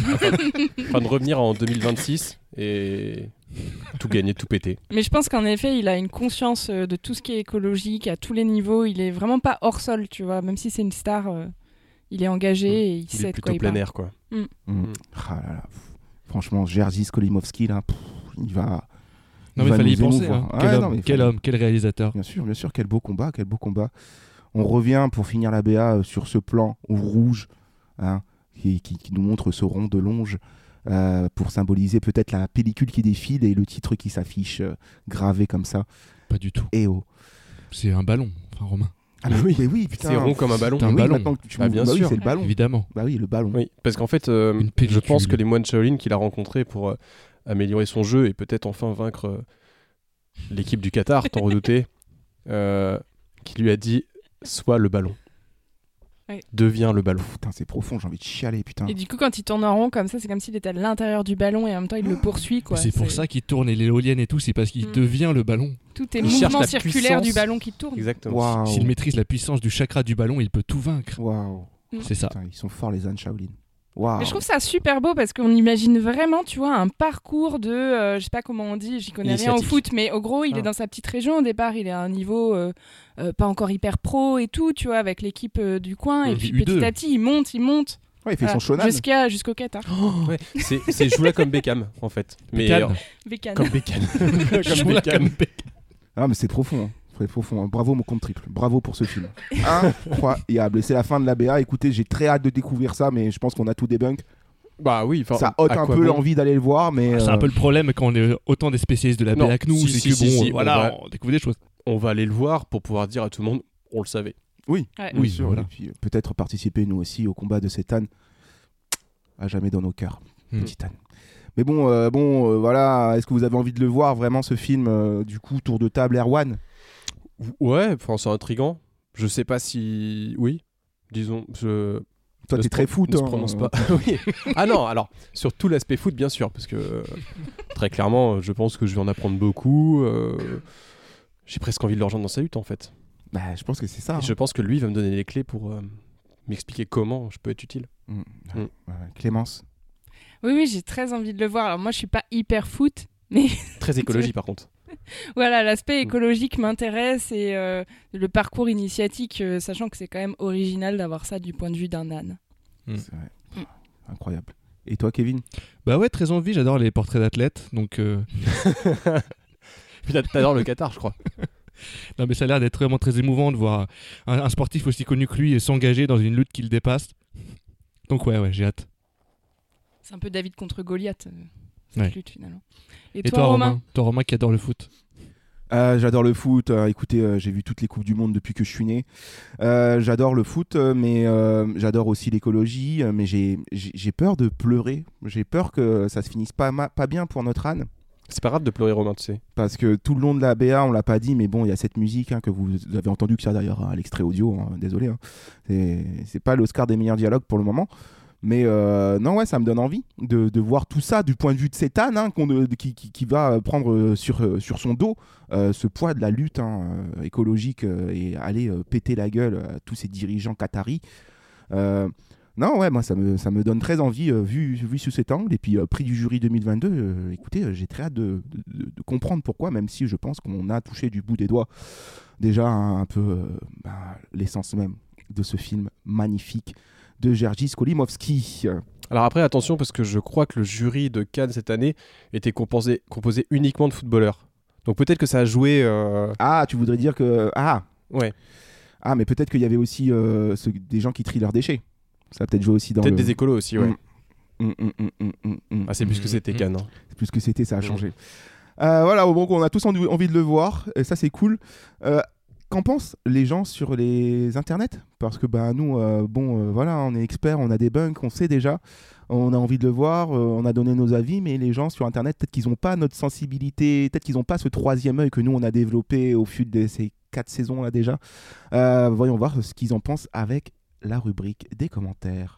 D: Enfin, de revenir en deux mille vingt-six et tout gagner, tout péter.
C: Mais je pense qu'en effet, il a une conscience euh, de tout ce qui est écologique à tous les niveaux. Il est vraiment pas hors sol, tu vois. Même si c'est une star, euh, il est engagé et il
D: Il
C: sait
D: est
C: de quoi
D: plutôt
C: il
D: plein
C: parle.
D: air, quoi.
A: Mm.
D: Mm.
A: Ah là là, pff. Franchement, Jerzy Skolimowski, là, pff, il va.
B: Non, mais
A: va
B: il fallait y
A: nous
B: penser.
A: émouvoir.
B: hein.
A: Ah
B: Quel
A: ouais,
B: homme,
A: non, mais il
B: quel
A: fallait-
B: homme, quel réalisateur.
A: Bien sûr, bien sûr, quel beau combat, quel beau combat. On revient pour finir la B A sur ce plan rouge, hein, qui, qui, qui nous montre ce rond de longe euh, pour symboliser peut-être la pellicule qui défile et le titre qui s'affiche euh, gravé comme ça.
B: Pas du tout.
A: Et oh.
B: C'est un ballon, enfin Romain.
A: Ah bah oui, mais oui, putain.
D: C'est rond comme un ballon.
B: C'est un
A: Oui,
B: ballon.
A: maintenant que tu
D: Bah,
A: m'ouvres-
D: bien
A: bah oui,
D: sûr.
A: c'est le ballon.
B: Évidemment.
A: Bah oui, le ballon.
D: Oui, parce qu'en fait, euh,
B: Une
D: je
B: pellicule.
D: pense que les moines Shaolin qu'il a rencontrés pour euh, améliorer son jeu et peut-être enfin vaincre euh, l'équipe du Qatar, tant redoutée, euh, qui lui a dit sois le ballon.
C: Ouais.
D: Deviens le ballon.
A: Putain, c'est profond, j'ai envie de chialer, putain.
C: Et du coup, quand il tourne en rond comme ça, c'est comme s'il était à l'intérieur du ballon et en même temps il le poursuit. Quoi.
B: C'est pour ça qu'il tourne et l'éolienne et tout, c'est parce qu'il
C: Mm.
B: devient le ballon.
C: Tout est
D: Il cherche
C: mouvement
D: la
C: circulaire
D: puissance.
C: du ballon qui tourne.
D: Exactement.
A: Waouh.
B: S'il maîtrise la puissance du chakra du ballon, il peut tout vaincre.
A: Waouh.
B: C'est ça.
A: Putain, ils sont forts les ânes Shaolin. Waouh.
C: Mais je trouve ça super beau parce qu'on imagine vraiment, tu vois, un parcours de, euh, je sais pas comment on dit, j'y connais rien au
D: Initiatique.
C: foot, mais au gros, il
D: Ah.
C: est dans sa petite région au départ, il est à un niveau euh, euh, pas encore hyper pro et tout, tu vois, avec l'équipe euh, du coin, et
B: Euh,
C: puis
B: U deux.
C: petit à petit, il monte, il monte.
A: Ouais, il fait
C: Voilà,
A: son shonan.
C: jusqu'à jusqu'au Qatar.
D: Ouais, c'est c'est joue là comme Beckham en fait. Mais
B: Beckham.
D: euh,
C: Bécane.
D: comme Beckham.
B: Je
D: comme
B: vois
D: Beckham.
B: comme Beckham.
A: Ah, mais c'est profond. Hein. Très profond. hein. Bravo, mon compte triple. Bravo pour ce film. Incroyable. Et c'est la fin de la B A. Écoutez, j'ai très hâte de découvrir ça, mais je pense qu'on a tout débunk.
D: Bah oui, enfin,
A: Ça ôte
D: à
A: un
D: quoi
A: peu
D: bon
A: l'envie d'aller le voir, mais.
B: C'est un
A: euh,
B: peu le problème quand on est autant des spécialistes de la B A
D: Non,
B: que nous,
D: si,
B: c'est
D: si,
B: que
D: si,
B: bon,
D: si,
B: voilà,
D: on va-
B: on découvre des choses.
D: On va aller le voir pour pouvoir dire à tout le monde, on le savait.
A: Oui,
C: Ouais.
A: bien
B: Oui,
A: sûr.
B: voilà.
A: Et puis euh, peut-être participer nous aussi au combat de cet âne. À jamais dans nos cœurs,
B: Hmm.
A: petit âne. Mais bon, euh, bon, euh, voilà. Est-ce que vous avez envie de le voir vraiment ce film euh, Du coup, tour de table Erwan.
D: Ouais, enfin c'est intriguant. Je sais pas si oui, disons je
A: Toi,
D: ne
A: t'es
D: se
A: très
D: pro-
A: foot.
D: ne se
A: hein.
D: prononce pas. Oui. Ah non, alors sur tout l'aspect foot bien sûr parce que euh, très clairement, je pense que je vais en apprendre beaucoup euh, j'ai presque envie de le rejoindre dans sa lutte en fait.
A: Bah, je pense que c'est ça.
D: Et
A: hein.
D: je pense que lui va me donner les clés pour euh, m'expliquer comment je peux être utile.
A: Mm.
D: Mm.
A: Ouais, Clémence.
C: Oui, oui, j'ai très envie de le voir. Alors moi, je suis pas hyper foot, mais
D: Très écologie par contre.
C: voilà, l'aspect écologique m'intéresse et euh, le parcours initiatique, euh, sachant que c'est quand même original d'avoir ça du point de vue d'un âne.
B: Mm.
A: C'est vrai.
C: Mm.
A: Incroyable. Et toi, Kevin?
B: Bah ouais, très envie, j'adore les portraits d'athlètes, donc... euh,
D: Puis t'a- t'adores le Qatar, je crois.
B: Non mais ça a l'air d'être vraiment très émouvant de voir un, un sportif aussi connu que lui s'engager dans une lutte qui le dépasse. Donc ouais, ouais, j'ai hâte.
C: C'est un peu David contre Goliath, euh, cette
B: Ouais.
C: lutte finalement. Et,
B: Et
C: toi,
B: toi,
C: Romain,
B: Romain Toi, Romain qui adore le foot.
A: Euh, j'adore le foot. Euh, écoutez, euh, j'ai vu toutes les Coupes du Monde depuis que je suis né. Euh, j'adore le foot, euh, mais euh, j'adore aussi l'écologie. euh, mais j'ai, j'ai, j'ai peur de pleurer. J'ai peur que ça se finisse pas, ma- pas bien pour notre âne.
D: C'est pas grave de pleurer Romain, tu sais.
A: Parce que tout le long de la B A, on l'a pas dit, mais bon, il y a cette musique hein, que vous avez entendue, que ça d'ailleurs à l'extrait audio. hein, désolé. hein. C'est, c'est pas l'Oscar des meilleurs dialogues pour le moment. Mais euh, non, ouais, ça me donne envie de, de voir tout ça du point de vue de cet âne hein, qu'on, euh, qui, qui, qui va prendre euh, sur, euh, sur son dos euh, ce poids de la lutte hein, euh, écologique euh, et aller euh, péter la gueule à tous ces dirigeants qataris. Euh, non, ouais, moi, ça me, ça me donne très envie, euh, vu, vu sous cet angle. Et puis, euh, prix du jury deux mille vingt-deux, euh, écoutez, euh, j'ai très hâte de, de, de comprendre pourquoi, même si je pense qu'on a touché du bout des doigts déjà un, un peu euh, bah, l'essence même de ce film magnifique de Jerzy Skolimowski.
D: Alors après, attention, parce que je crois que le jury de Cannes cette année était composé, composé uniquement de footballeurs. Donc peut-être que ça a joué... euh,
A: Ah, tu voudrais dire que... Ah,
D: Ouais,
A: ah mais peut-être qu'il y avait aussi euh, ce- des gens qui trient leurs déchets. Ça a peut-être joué aussi dans
D: peut-être
A: le...
D: des écolos aussi, ouais.
A: Mm, mm, mm, mm, mm, mm.
D: Ah, c'est plus que c'était
B: Mm.
D: Cannes. hein.
A: C'est plus que c'était, ça a
D: Mm.
A: changé. Euh, voilà, donc on a tous envie envie de le voir, et ça c'est cool. Euh, Qu'en pensent les gens sur les internets? Parce que bah, nous, euh, bon, euh, voilà, on est experts, on a des bunks, on sait déjà, on a envie de le voir, euh, on a donné nos avis, mais les gens sur internet, peut-être qu'ils n'ont pas notre sensibilité, peut-être qu'ils n'ont pas ce troisième œil que nous on a développé au fil de ces quatre saisons là déjà. Euh, voyons voir ce qu'ils en pensent avec la rubrique des commentaires.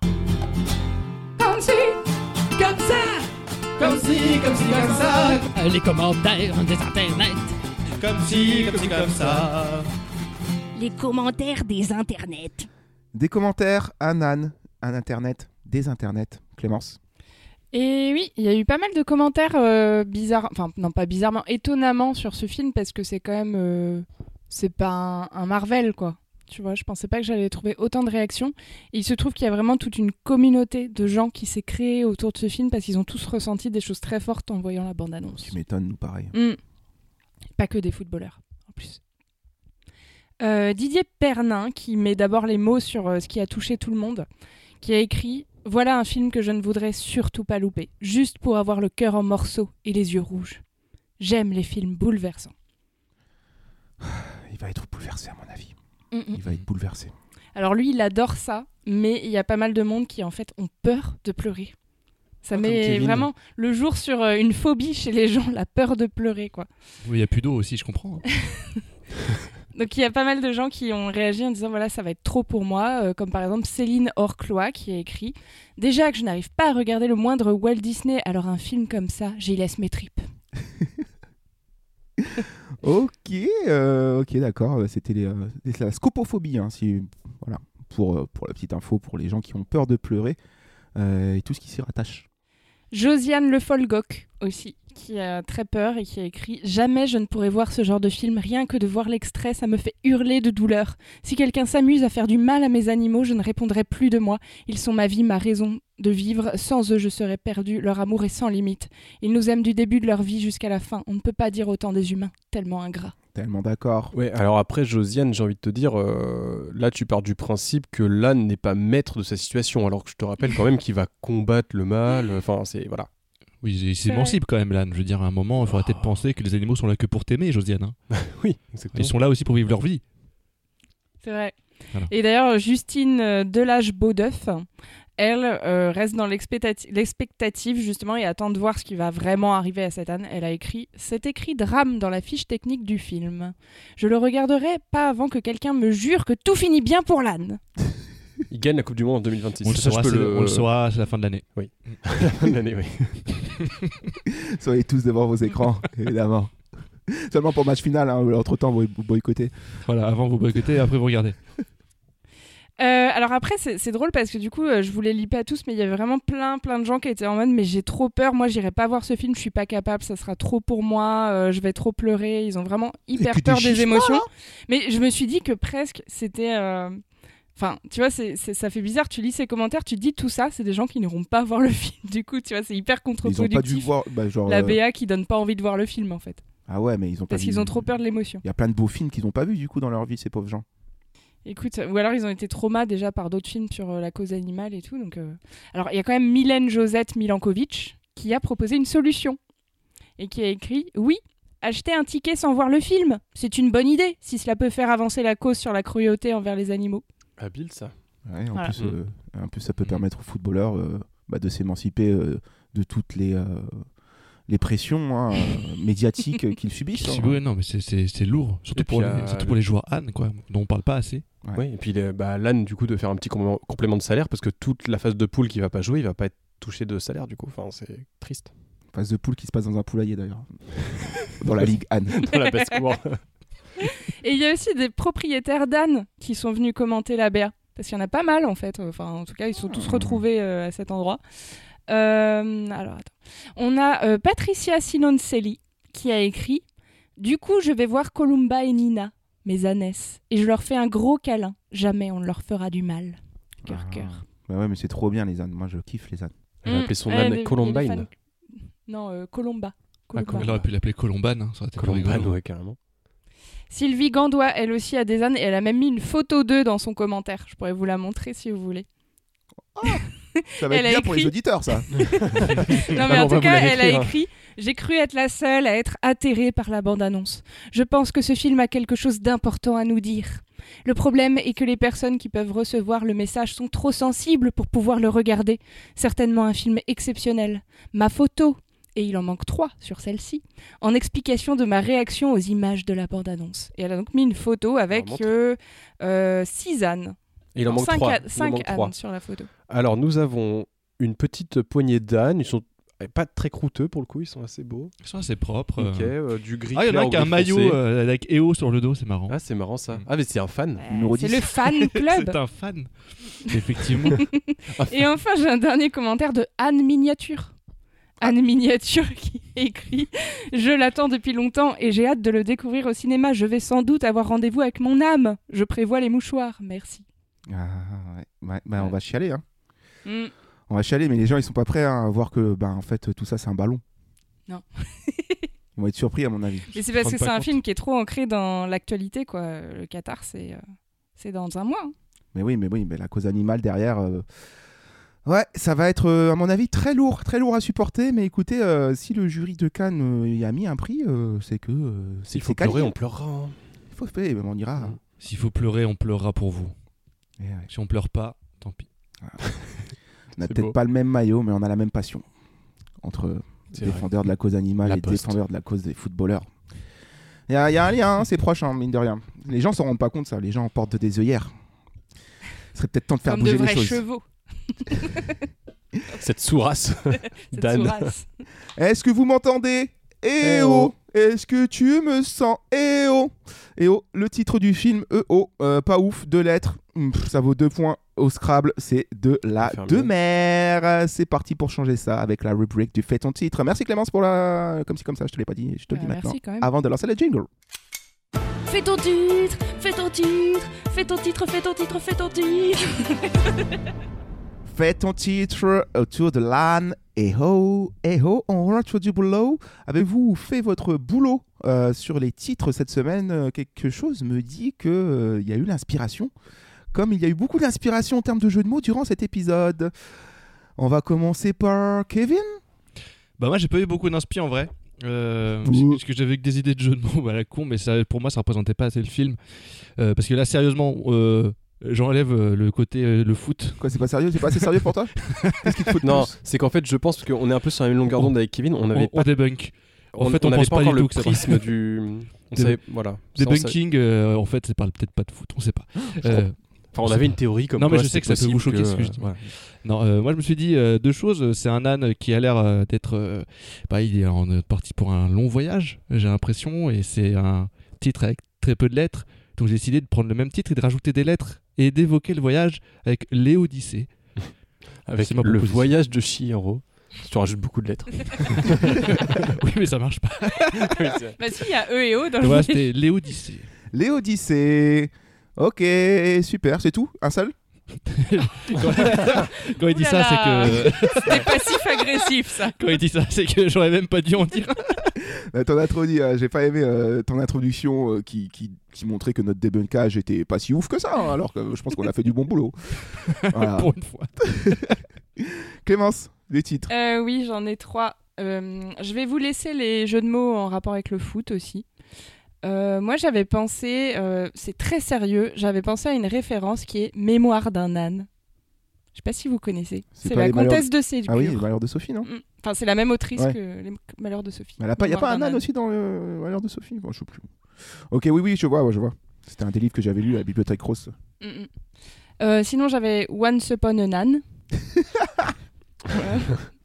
L: Comme si, comme ça, comme si, comme si, comme ça. Euh, les commentaires des internets. Comme si, comme si, comme ça.
I: Les commentaires des internets.
A: Des commentaires, un âne, un internet, des internets. Clémence?
C: Et oui, il y a eu pas mal de commentaires euh, bizarres, enfin non pas bizarrement, étonnamment sur ce film parce que c'est quand même, euh, c'est pas un, un Marvel quoi. Tu vois, je pensais pas que j'allais trouver autant de réactions. Et il se trouve qu'il y a vraiment toute une communauté de gens qui s'est créée autour de ce film parce qu'ils ont tous ressenti des choses très fortes en voyant la bande-annonce.
A: Tu m'étonnes, nous pareil.
C: Mm. Pas que des footballeurs, en plus. Euh, Didier Pernin, qui met d'abord les mots sur euh, ce qui a touché tout le monde, qui a écrit « Voilà un film que je ne voudrais surtout pas louper, juste pour avoir le cœur en morceaux et les yeux rouges. J'aime les films bouleversants. »
A: Il va être bouleversé à mon avis.
C: Mm-mm.
A: Il va être bouleversé.
C: Alors lui, il adore ça, mais il y a pas mal de monde qui en fait ont peur de pleurer. Ça
D: Oh,
C: met vraiment le jour sur euh, une phobie chez les gens, la peur de pleurer, quoi.
B: Oui, il n'y a plus d'eau aussi, je comprends.
C: Donc il y a pas mal de gens qui ont réagi en disant voilà, ça va être trop pour moi, euh, comme par exemple Céline Orclois qui a écrit « Déjà que je n'arrive pas à regarder le moindre Walt Disney, alors un film comme ça, j'y laisse mes tripes. »
A: Ok, euh, ok, d'accord. C'était les, euh, la scopophobie, hein, si, voilà, pour, euh, pour la petite info, pour les gens qui ont peur de pleurer euh, et tout ce qui s'y rattache.
C: Josiane Le Folgoc aussi, qui a très peur et qui a écrit « Jamais je ne pourrais voir ce genre de film, rien que de voir l'extrait, ça me fait hurler de douleur. Si quelqu'un s'amuse à faire du mal à mes animaux, je ne répondrai plus de moi. Ils sont ma vie, ma raison de vivre. Sans eux, je serais perdu. Leur amour est sans limite. Ils nous aiment du début de leur vie jusqu'à la fin. On ne peut pas dire autant des humains, tellement ingrats. »
A: Tellement d'accord.
D: Ouais, alors après, Josiane, j'ai envie de te dire, euh, là, tu pars du principe que l'âne n'est pas maître de sa situation, alors que je te rappelle quand même qu'il va combattre le mal. Enfin, c'est voilà.
B: Oui, c'est, c'est émancipe quand même, l'âne. Je veux dire, à un moment, il faut arrêter de penser que les animaux sont là que pour t'aimer, Josiane. Hein.
D: Oui, exactement.
B: Ils sont là aussi pour vivre leur vie.
C: C'est vrai.
B: Voilà.
C: Et d'ailleurs, Justine euh, Delage-Beaudeuf, elle euh, reste dans l'expectati- l'expectative justement et attend de voir ce qui va vraiment arriver à cet âne. Elle a écrit « C'est écrit drame dans la fiche technique du film. Je le regarderai pas avant que quelqu'un me jure que tout finit bien pour l'âne. »
D: Il gagne la Coupe du Monde en deux mille vingt-six.
B: On le,
D: Ça,
B: saura,
D: je peux
B: c'est
D: le...
B: le... on le saura, c'est la fin de l'année.
D: Oui. la fin de l'année, oui.
A: Soyez tous devant vos écrans, évidemment. Seulement pour match final, hein, entre-temps, vous boycottez.
B: Voilà, avant vous boycottez et après vous regardez.
C: Euh, alors après, c'est, c'est drôle parce que du coup, euh, je voulais liper à tous, mais il y avait vraiment plein, plein de gens qui étaient en mode « Mais j'ai trop peur, moi j'irai pas voir ce film, je suis pas capable, ça sera trop pour moi, euh, je vais trop pleurer. » Ils ont vraiment hyper peur des émotions. Mais je me suis dit que presque c'était... Euh... Enfin, tu vois, c'est, c'est, ça fait bizarre, tu lis ces commentaires, tu te dis tout ça, c'est des gens qui n'iront pas voir le film. Du coup, tu vois, c'est hyper contre-productif.
A: Ils ont pas dû voir... Bah, genre,
C: la
A: euh...
C: B A qui donne pas envie de voir le film, en fait.
A: Ah ouais, mais ils ont pas
C: Parce
A: dû...
C: qu'ils ont trop peur de l'émotion.
A: Il y a plein de beaux films qu'ils n'ont pas vus, du coup, dans leur vie, ces pauvres gens.
C: Écoute, ou alors ils ont été traumas déjà par d'autres films sur euh, la cause animale et tout. Donc, euh... alors, il y a quand même Mylène Josette Milankovic qui a proposé une solution et qui a écrit « Oui, acheter un ticket sans voir le film, c'est une bonne idée, si cela peut faire avancer la cause sur la cruauté envers les animaux. »
D: Habile, ça.
A: Ouais, en,
C: Voilà.
A: plus, euh, en plus, ça peut permettre aux footballeurs euh, bah, de s'émanciper euh, de toutes les, euh, les pressions hein, euh, médiatiques qu'ils subissent.
B: Hein.
A: Hein.
B: Ouais, non, mais c'est, c'est, c'est lourd, surtout, pour,
D: puis,
B: les,
D: euh,
B: surtout pour les joueurs ânes, quoi, dont on parle pas assez.
D: Ouais. Oui, et puis les, bah, l'âne, du coup, de faire un petit com- complément de salaire, parce que toute la phase de poule qui va pas jouer, il va pas être touché de salaire, du coup. Enfin, c'est triste.
A: Phase de poule qui se passe dans un poulailler, d'ailleurs. Dans la Ligue Âne.
D: Dans la basse-cour.
C: Et il y a aussi des propriétaires d'ânes qui sont venus commenter la B A. Parce qu'il y en a pas mal, en fait. Enfin, en tout cas, ils sont tous retrouvés euh, à cet endroit. Euh, alors, attends. On a euh, Patricia Sinoncelli qui a écrit « Du coup, je vais voir Columba et Nina, mes ânesses, et je leur fais un gros câlin. Jamais on ne leur fera du mal. » Cœur,
A: ah.
C: cœur.
A: Bah ouais, mais c'est trop bien, les ânes. Moi, je kiffe les ânes.
D: Elle a appelé son
C: Mmh,
D: âne
C: les-
D: Columbine.
C: les fans- Non, euh, Colomba.
B: Ah, elle aurait pu l'appeler Colombane, hein, ça aurait été plus
D: Columbine,
B: rigolo.
D: ouais, carrément.
C: Sylvie Gandois, elle aussi, a des ânes et elle a même mis une photo d'eux dans son commentaire. Je pourrais vous la montrer si vous voulez.
A: Ça va
C: Elle
A: être
C: a
A: bien pour les
C: écrit-
A: auditeurs, ça.
C: Non, mais
D: Ah,
C: en
D: on va
C: tout
D: vous
C: cas,
D: la
C: elle a
D: décrire.
C: écrit « J'ai cru être la seule à être atterrée par la bande-annonce. Je pense que ce film a quelque chose d'important à nous dire. Le problème est que les personnes qui peuvent recevoir le message sont trop sensibles pour pouvoir le regarder. Certainement un film exceptionnel. Ma photo, et il en manque trois sur celle-ci, en explication de ma réaction aux images de la bande-annonce. » Et elle a donc mis une photo avec
D: montre.
C: euh, euh, six ânes.
D: Et il en
C: Non,
D: manque
C: cinq
D: trois.
C: ânes-
D: Il en
C: cinq
D: manque
C: ânes
D: trois.
C: sur la photo.
D: Alors, nous avons une petite poignée d'ânes. Ils sont pas très croûteux pour le coup, ils sont assez beaux.
B: Ils sont assez propres.
D: Ok,
B: euh.
D: euh, du gris.
B: Ah, il y en a
D: clair
B: un
D: au
B: qui a un
D: gris
B: maillot
D: foncé.
B: euh, avec E O sur le dos, c'est marrant.
D: Ah, c'est marrant ça.
B: Mm.
D: Ah, mais c'est un fan.
A: Numéro
C: C'est
A: dix.
C: le fan club.
B: C'est un fan. Effectivement.
C: Et enfin, j'ai un dernier commentaire de Anne Miniature. Anne Miniature qui écrit « Je l'attends depuis longtemps et j'ai hâte de le découvrir au cinéma. Je vais sans doute avoir rendez-vous avec mon âme. Je prévois les mouchoirs. Merci.
A: Ah, ouais. Bah, bah, on va chialer, hein.
C: Mm.
A: On va chialer, mais les gens, ils sont pas prêts hein, à voir que, bah, en fait, tout ça, c'est un ballon.
C: Non.
A: Ils vont être surpris à mon avis.
C: Mais c'est parce
B: Prendre
C: que
B: pas
C: c'est un
B: compte.
C: film qui est trop ancré dans l'actualité, quoi. Le Qatar, c'est, euh, c'est dans un mois. Hein.
A: Mais oui, mais oui, mais la cause animale derrière. euh, Ouais, ça va être, euh, à mon avis, très lourd, très lourd à supporter. Mais écoutez, euh, si le jury de Cannes euh, y a mis un prix, euh, c'est que euh, c'est
D: S'il
A: que
D: faut
A: c'est
D: pleurer,
A: quali.
D: on pleurera. hein.
A: Il faut faire, on ira. hein.
B: S'il faut pleurer, on pleurera pour vous.
A: Et ouais.
B: Si on pleure pas, tant pis.
A: On n'a
D: C'est
A: peut-être
D: beau.
A: pas le même maillot, mais on a la même passion entre
D: C'est
A: défendeurs de la cause animale
D: La
A: et
D: Poste.
A: défendeurs de la cause des footballeurs. Il y, a- il y a un lien, hein, c'est proche, hein, mine de rien. Les gens s'en rendent pas compte, ça. Les gens portent des œillères. Il serait peut-être temps de faire
C: Comme de
A: bouger les
C: vrais
A: choses.
C: chevaux.
D: Cette sourasse
C: Cette
D: d'Anne.
C: sourasse.
A: Est-ce que vous m'entendez? Eh
D: Eh
A: oh
D: oh.
A: Est-ce que tu me sens? Eh oh Eh oh, le titre du film, E O, euh, pas ouf, deux lettres. Hum, pff, ça vaut deux points au Scrabble, c'est de la
D: Faire
A: de
D: mieux.
A: mer. C'est parti pour changer ça avec la rubrique du fait ton titre. Merci Clémence pour la... Comme si comme ça, je te l'ai pas dit, je te le
C: Euh,
A: dis maintenant.
C: merci quand même.
A: Avant de lancer le jingle.
I: Fais ton titre, fais ton titre, fais ton titre, fais ton titre, fais ton titre.
A: Fais ton titre autour de l'âne. Eh oh, eh oh, on rentre du boulot. Avez-vous fait votre boulot euh, sur les titres cette semaine? Euh, Quelque chose me dit qu'il euh, y a eu l'inspiration. Comme il y a eu beaucoup d'inspiration en termes de jeux de mots durant cet épisode. On va commencer par Kevin.
B: Bah moi j'ai pas eu beaucoup d'inspi en vrai. Euh,
A: Ouh.
B: parce que j'avais que des idées de jeux de mots bah, à la con, mais ça, pour moi ça représentait pas assez le film. Euh, parce que là sérieusement, euh, j'enlève euh, le côté euh, le foot.
A: Quoi, c'est pas sérieux? C'est pas assez sérieux pour toi? Qu'est-ce qui te fout de
D: Non,
A: plus?
D: c'est qu'en fait, je pense qu'on est un peu sur la même longueur d'onde avec Kevin. On avait
B: on,
D: pas,
B: on débunk. En
D: on,
B: fait, on,
D: on avait
B: pense
D: pas
B: pas
D: encore
B: du
D: le
B: tout que ça va.
D: prisme du. On
B: Dé-
D: savait, voilà. Ça, on savait-
B: Debunking, euh, en fait, ça parle peut-être pas de foot, on sait pas. Euh,
D: Enfin, on avait une théorie comme
B: Non, mais
D: quoi
B: je sais
D: c'était
B: que ça peut vous
D: possible
B: choquer ce que je dis.
D: voilà.
B: Non, euh, moi je me suis dit euh, deux choses. C'est un âne qui a l'air euh, d'être. euh, bah, il est en, euh, parti pour un long voyage, j'ai l'impression, et c'est un titre avec très peu de lettres. Donc j'ai décidé de prendre le même titre et de rajouter des lettres et d'évoquer le voyage avec l'Odyssée.
D: Avec
B: C'est ma
D: le
B: proposition.
D: voyage de Chihiro. Tu rajoutes beaucoup de lettres.
B: Oui, mais ça marche pas.
C: Bah si, il y a E et O dans
B: Donc
C: le
B: voilà,
C: film.
B: c'était l'Odyssée.
A: Les Odyssées. Ok, super, c'est tout? Un seul?
B: Quand, quand il dit
C: Ouh
B: ça,
C: là
B: c'est
C: là.
B: que.
C: C'était passif-agressif, ça.
B: Quand il dit ça, c'est que j'aurais même pas dû en dire.
A: Euh, T'en as trop dit, euh, j'ai pas aimé euh, ton introduction euh, qui, qui, qui montrait que notre débunkage était pas si ouf que ça, hein, alors que je pense qu'on a fait du bon boulot. Voilà.
B: Pour une fois.
A: Clémence, les titres.
C: Euh, oui, j'en ai trois. Euh, je vais vous laisser les jeux de mots en rapport avec le foot aussi. Euh, moi, j'avais pensé, euh, c'est très sérieux, j'avais pensé à une référence qui est Mémoire d'un âne. Je sais pas si vous connaissez.
A: C'est
C: C'est
A: pas
C: la
A: les malheurs-
C: comtesse de Ségur.
A: Ah oui, le malheur de Sophie, non?
C: Mm. Enfin, c'est la même autrice
A: Ouais.
C: que Les Malheurs de Sophie.
A: Il n'y a pas, y a pas
C: Mémoire
A: un
C: d'un
A: âne aussi dans le malheur de Sophie? Bon, je sais plus. Ok, oui, oui, je vois, ouais, je vois. C'était un des livres que j'avais lu à la bibliothèque Ross.
C: Mm, mm. Euh, sinon, j'avais Once Upon a Nan. Voilà.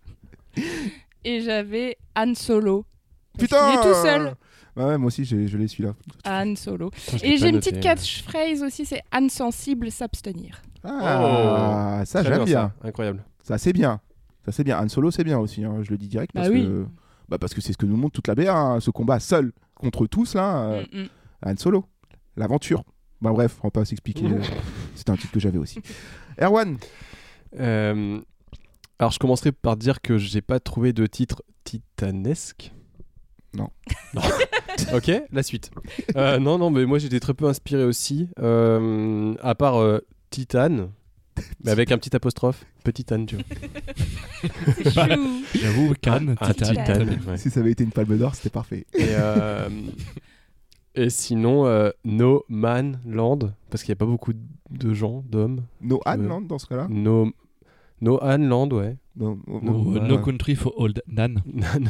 C: Et j'avais Han Solo. Parce
A: Putain
C: qu'il est tout seul.
A: Bah ouais, moi aussi, j'ai- je l'ai celui-là.
C: Han Solo.
D: Putain, je l'ai
C: Et
D: pas
C: j'ai une
D: noté.
C: petite catchphrase aussi, c'est Anne sensible s'abstenir.
A: Ah, ça,
D: Très
A: j'aime bien.
D: ça. Incroyable.
A: Ça, c'est bien. Ça, c'est bien. Han Solo, c'est bien aussi. hein, Je le dis direct.
C: Bah
A: Parce
C: oui.
A: que bah parce que c'est ce que nous montre toute la B A. hein, Ce combat seul contre tous, là. euh,
C: Mm, mm.
A: Han Solo. L'aventure. Bah bref, on va pas s'expliquer. euh, C'était un titre que j'avais aussi. Erwan.
D: Euh, alors, je commencerai par dire que j'ai pas trouvé de titre titanesque.
A: Non.
D: Non. Ok, la suite. Euh, non, non, mais moi j'étais très peu inspiré aussi. Euh, à part euh, Titane, mais avec un petit apostrophe. Petit Anne, tu vois.
C: C'est chou.
B: J'avoue, Cannes,
D: Un
B: Titane.
D: Titane, ouais.
A: Si ça avait été une palme d'or, c'était parfait.
D: Et, euh, et sinon, euh, No Man Land, parce qu'il n'y a pas beaucoup de gens, d'hommes.
A: No Han,
D: Euh,
A: non, dans ce cas-là?
D: No, no Han Land, ouais.
A: No, no,
B: No,
A: no,
B: no
A: ouais.
B: Country for Old Nan.
D: Nan.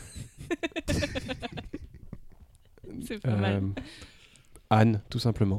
C: C'est pas mal.
D: Euh, Anne, tout simplement.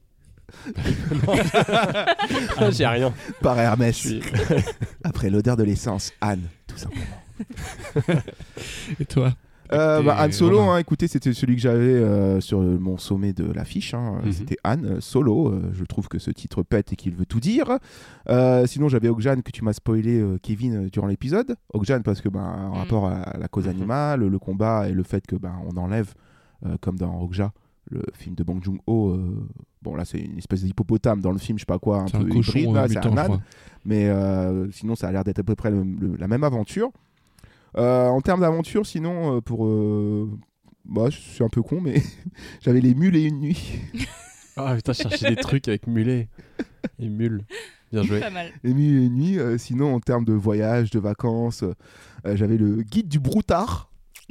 D: Non, j'ai rien.
A: Par Hermès.
D: Je suis-
A: Après l'odeur de l'essence, Anne, tout simplement.
B: Et toi?
A: Euh,
B: Écoutez,
A: bah, Han Solo,
B: Romain.
A: hein, écoutez, c'était celui que j'avais euh, sur le- mon sommet de l'affiche. Hein.
D: Mhm.
A: C'était Han euh, Solo. Euh, je trouve que ce titre pète et qu'il veut tout dire. Euh, sinon, j'avais Okjan que tu m'as spoilé, euh, Kevin, euh, durant l'épisode. Okjan parce que, ben, en
C: Mhm.
A: rapport à la cause
D: Mhm.
A: animale, le combat et le fait que, ben, on enlève, euh, comme dans Okja, le film de Bong Joon-ho. euh, bon, là, c'est une espèce d'hippopotame dans le film, je sais pas quoi, un
B: C'est
A: peu
B: un cochon
A: hybride. là,
B: euh,
A: c'est
B: mutant,
A: un
B: je
A: âne.
B: crois.
A: Mais euh, sinon, ça a l'air d'être à peu près le- le- la même aventure. Euh, en termes d'aventure, sinon, euh, pour, euh, bah, je suis un peu con, mais j'avais les mules et une nuit.
D: Ah putain, chercher des trucs avec mulet et mule. Bien joué.
C: Pas mal.
A: Les mules et une nuit. Euh, sinon, en termes de voyage, de vacances, euh, j'avais le guide du broutard.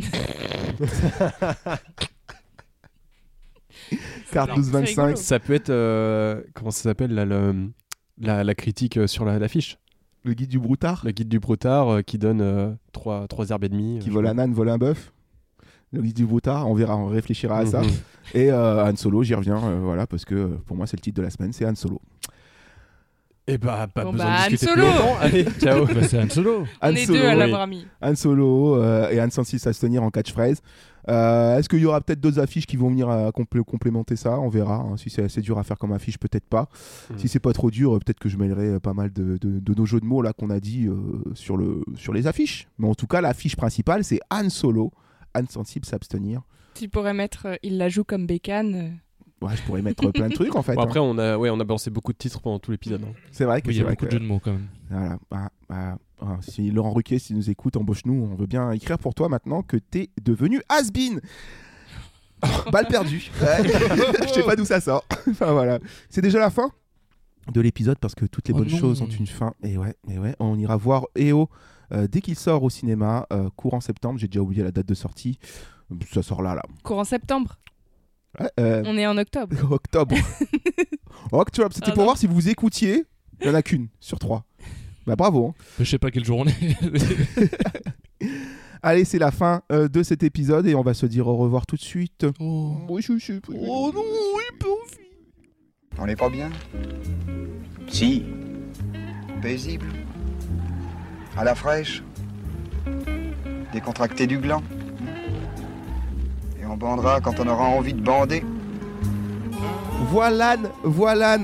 A: Carte douze vingt-cinq.
D: Ça peut être euh, comment ça s'appelle là, le, la, la critique sur la, l'affiche.
A: Le guide du broutard.
D: Le guide du broutard euh, qui donne euh, trois, trois herbes et demie.
A: Qui
D: euh,
A: vole un âne, vole un bœuf. Le guide du broutard, on verra, on réfléchira à ça.
D: Mhm.
A: Et euh, Han Solo, j'y reviens, euh, voilà, parce que euh, pour moi c'est le titre de la semaine, c'est Han Solo.
D: Et bah pas
C: Bon,
D: besoin
C: bah,
D: de
C: Han
D: discuter
C: Solo.
D: plus longtemps. Allez, ciao.
B: Bah, c'est Han Solo.
C: On
A: Han
C: est
A: Solo,
C: deux à
A: oui.
C: l'avoir mis.
A: Han Solo euh, et Han sensible à se tenir en catchphrase. Euh, Est-ce qu'il y aura peut-être d'autres affiches qui vont venir à complé- complémenter ça? On verra. Hein. Si c'est assez dur à faire comme affiche, peut-être pas.
D: Mm.
A: Si c'est pas trop dur, euh, peut-être que je mêlerai euh, pas mal de, de- de nos jeux de mots là qu'on a dit euh, sur, le, sur les affiches. Mais en tout cas, l'affiche principale, c'est Han Solo. Han sensible s'abstenir.
C: Tu pourrais mettre euh, il la joue comme bécane. euh.
A: Ouais, je pourrais mettre plein de trucs en fait.
D: Bon, après,
A: hein.
D: on a, ouais, on a balancé beaucoup de titres pendant tout l'épisode. Hein.
A: C'est vrai que
B: Oui, il y
A: c'est
B: a
A: vrai
B: beaucoup
A: que-
B: de jeux de mots quand même.
A: Voilà. Bah, bah, ah, si Laurent Ruquier, s'il nous écoute, embauche-nous. On veut bien écrire pour toi maintenant que t'es devenu has-been. Balle perdue. Ouais. Je sais pas d'où ça sort. Enfin voilà. C'est déjà la fin de l'épisode parce que toutes les
B: Oh
A: bonnes
B: non.
A: choses ont une fin. Et ouais, et ouais, on ira voir E O euh, dès qu'il sort au cinéma, euh, courant septembre. J'ai déjà oublié la date de sortie. Ça sort là, là.
C: Courant septembre.
A: Ouais, euh,
C: On est en octobre.
A: octobre. Octobre. C'était
C: Ah
A: pour
C: non.
A: voir si vous écoutiez. Il y en a qu'une sur trois. Bah bravo. Hein.
B: Je sais pas quel jour on est.
A: Allez, c'est la fin euh, de cet épisode et on va se dire au revoir tout de suite.
B: Oh,
A: Oui, je suis. Oh non, oui,
M: On n'est pas bien?
E: Si,
M: Paisible? À la fraîche? Décontracté du gland? Et on bandera quand on aura envie de bander?
A: Voilà, voilà.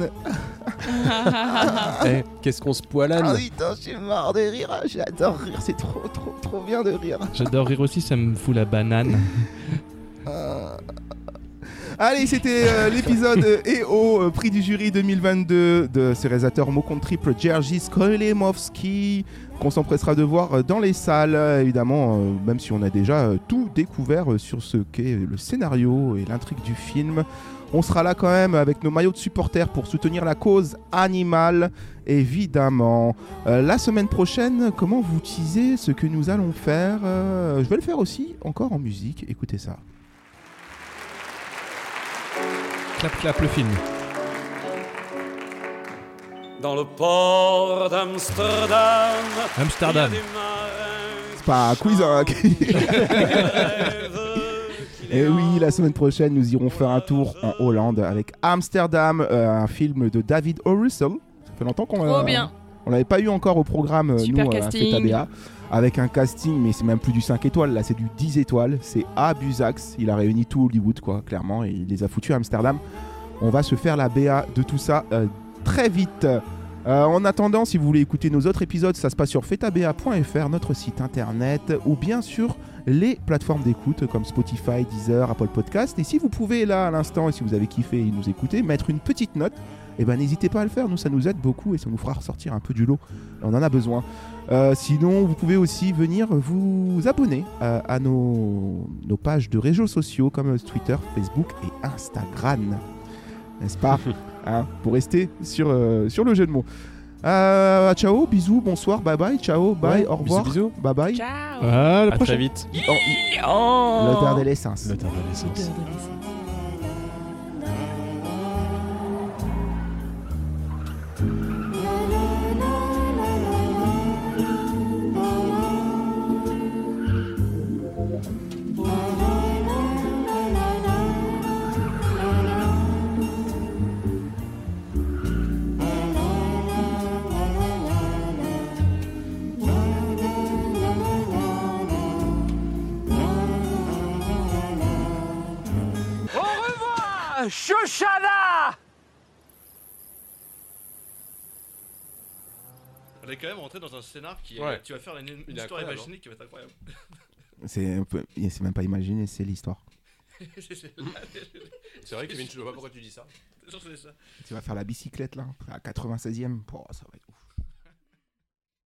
D: Eh, qu'est-ce qu'on se poilane?
A: Ah putain, je suis marre de rire. J'adore rire, c'est trop, trop, trop bien de rire.
B: J'adore rire aussi, ça me fout la banane.
A: Ah. Allez, c'était euh, l'épisode euh, E O, euh, prix du jury deux mille vingt-deux de ce réalisateur mot contre triple Jerzy Skolimowski, qu'on s'empressera de voir euh, dans les salles, euh, évidemment, euh, même si on a déjà euh, tout découvert euh, sur ce qu'est le scénario et l'intrigue du film. On sera là quand même avec nos maillots de supporters pour soutenir la cause animale, évidemment. Euh, la semaine prochaine, comment vous teaser ce que nous allons faire euh, Je vais le faire aussi, encore en musique. Écoutez ça.
B: Clap, clap, le film.
N: Dans le port d'Amsterdam.
B: Amsterdam.
A: C'est pas un quiz, hein. Et oui, la semaine prochaine, nous irons faire un tour en Hollande avec Amsterdam, euh, un film de David O. Russell. Ça fait longtemps qu'on
C: Trop
A: l'a-
C: bien.
A: on l'avait pas eu encore au programme, euh,
C: Super
A: nous, à
C: casting.
A: Feta B A, avec un casting, mais c'est même plus du cinq étoiles, là, c'est du dix étoiles. C'est Abuzax, il a réuni tout Hollywood, quoi, clairement, et il les a foutus à Amsterdam. On va se faire la B A de tout ça euh, très vite. Euh, en attendant, si vous voulez écouter nos autres épisodes, ça se passe sur fetabA point F R, notre site internet, ou bien sur les plateformes d'écoute comme Spotify, Deezer, Apple Podcast. Et si vous pouvez là à l'instant, et si vous avez kiffé et nous écouter, mettre une petite note, eh ben n'hésitez pas à le faire. Nous, ça nous aide beaucoup et ça nous fera ressortir un peu du lot. On en a besoin. Euh, sinon, vous pouvez aussi venir vous abonner euh, à nos, nos pages de réseaux sociaux comme Twitter, Facebook et Instagram. N'est-ce pas? Hein, pour rester sur, euh, sur le jeu de mots. Euh, ciao, bisous, bonsoir, bye bye, ciao, bye,
D: Ouais,
A: au revoir,
D: bisous,
A: bye bye.
C: Ciao.
B: Ah, la
D: À très
B: prochaine.
D: vite.
A: Oh, i-
C: Oh.
A: L'odeur de l'essence.
D: L'odeur de l'essence.
N: Au revoir, Shoshana.
B: On est quand même rentré dans un scénar qui
D: Ouais.
B: tu vas faire une, une
D: Il est
B: histoire
D: incroyable,
B: imaginée qui va être incroyable.
A: C'est un peu, c'est même pas imaginé, c'est l'histoire.
D: C'est vrai, Kevin, je ne vois pas pourquoi tu dis ça.
B: C'est ça.
A: Tu vas faire la bicyclette là, à quatre-vingt-seizième. Oh, ça va être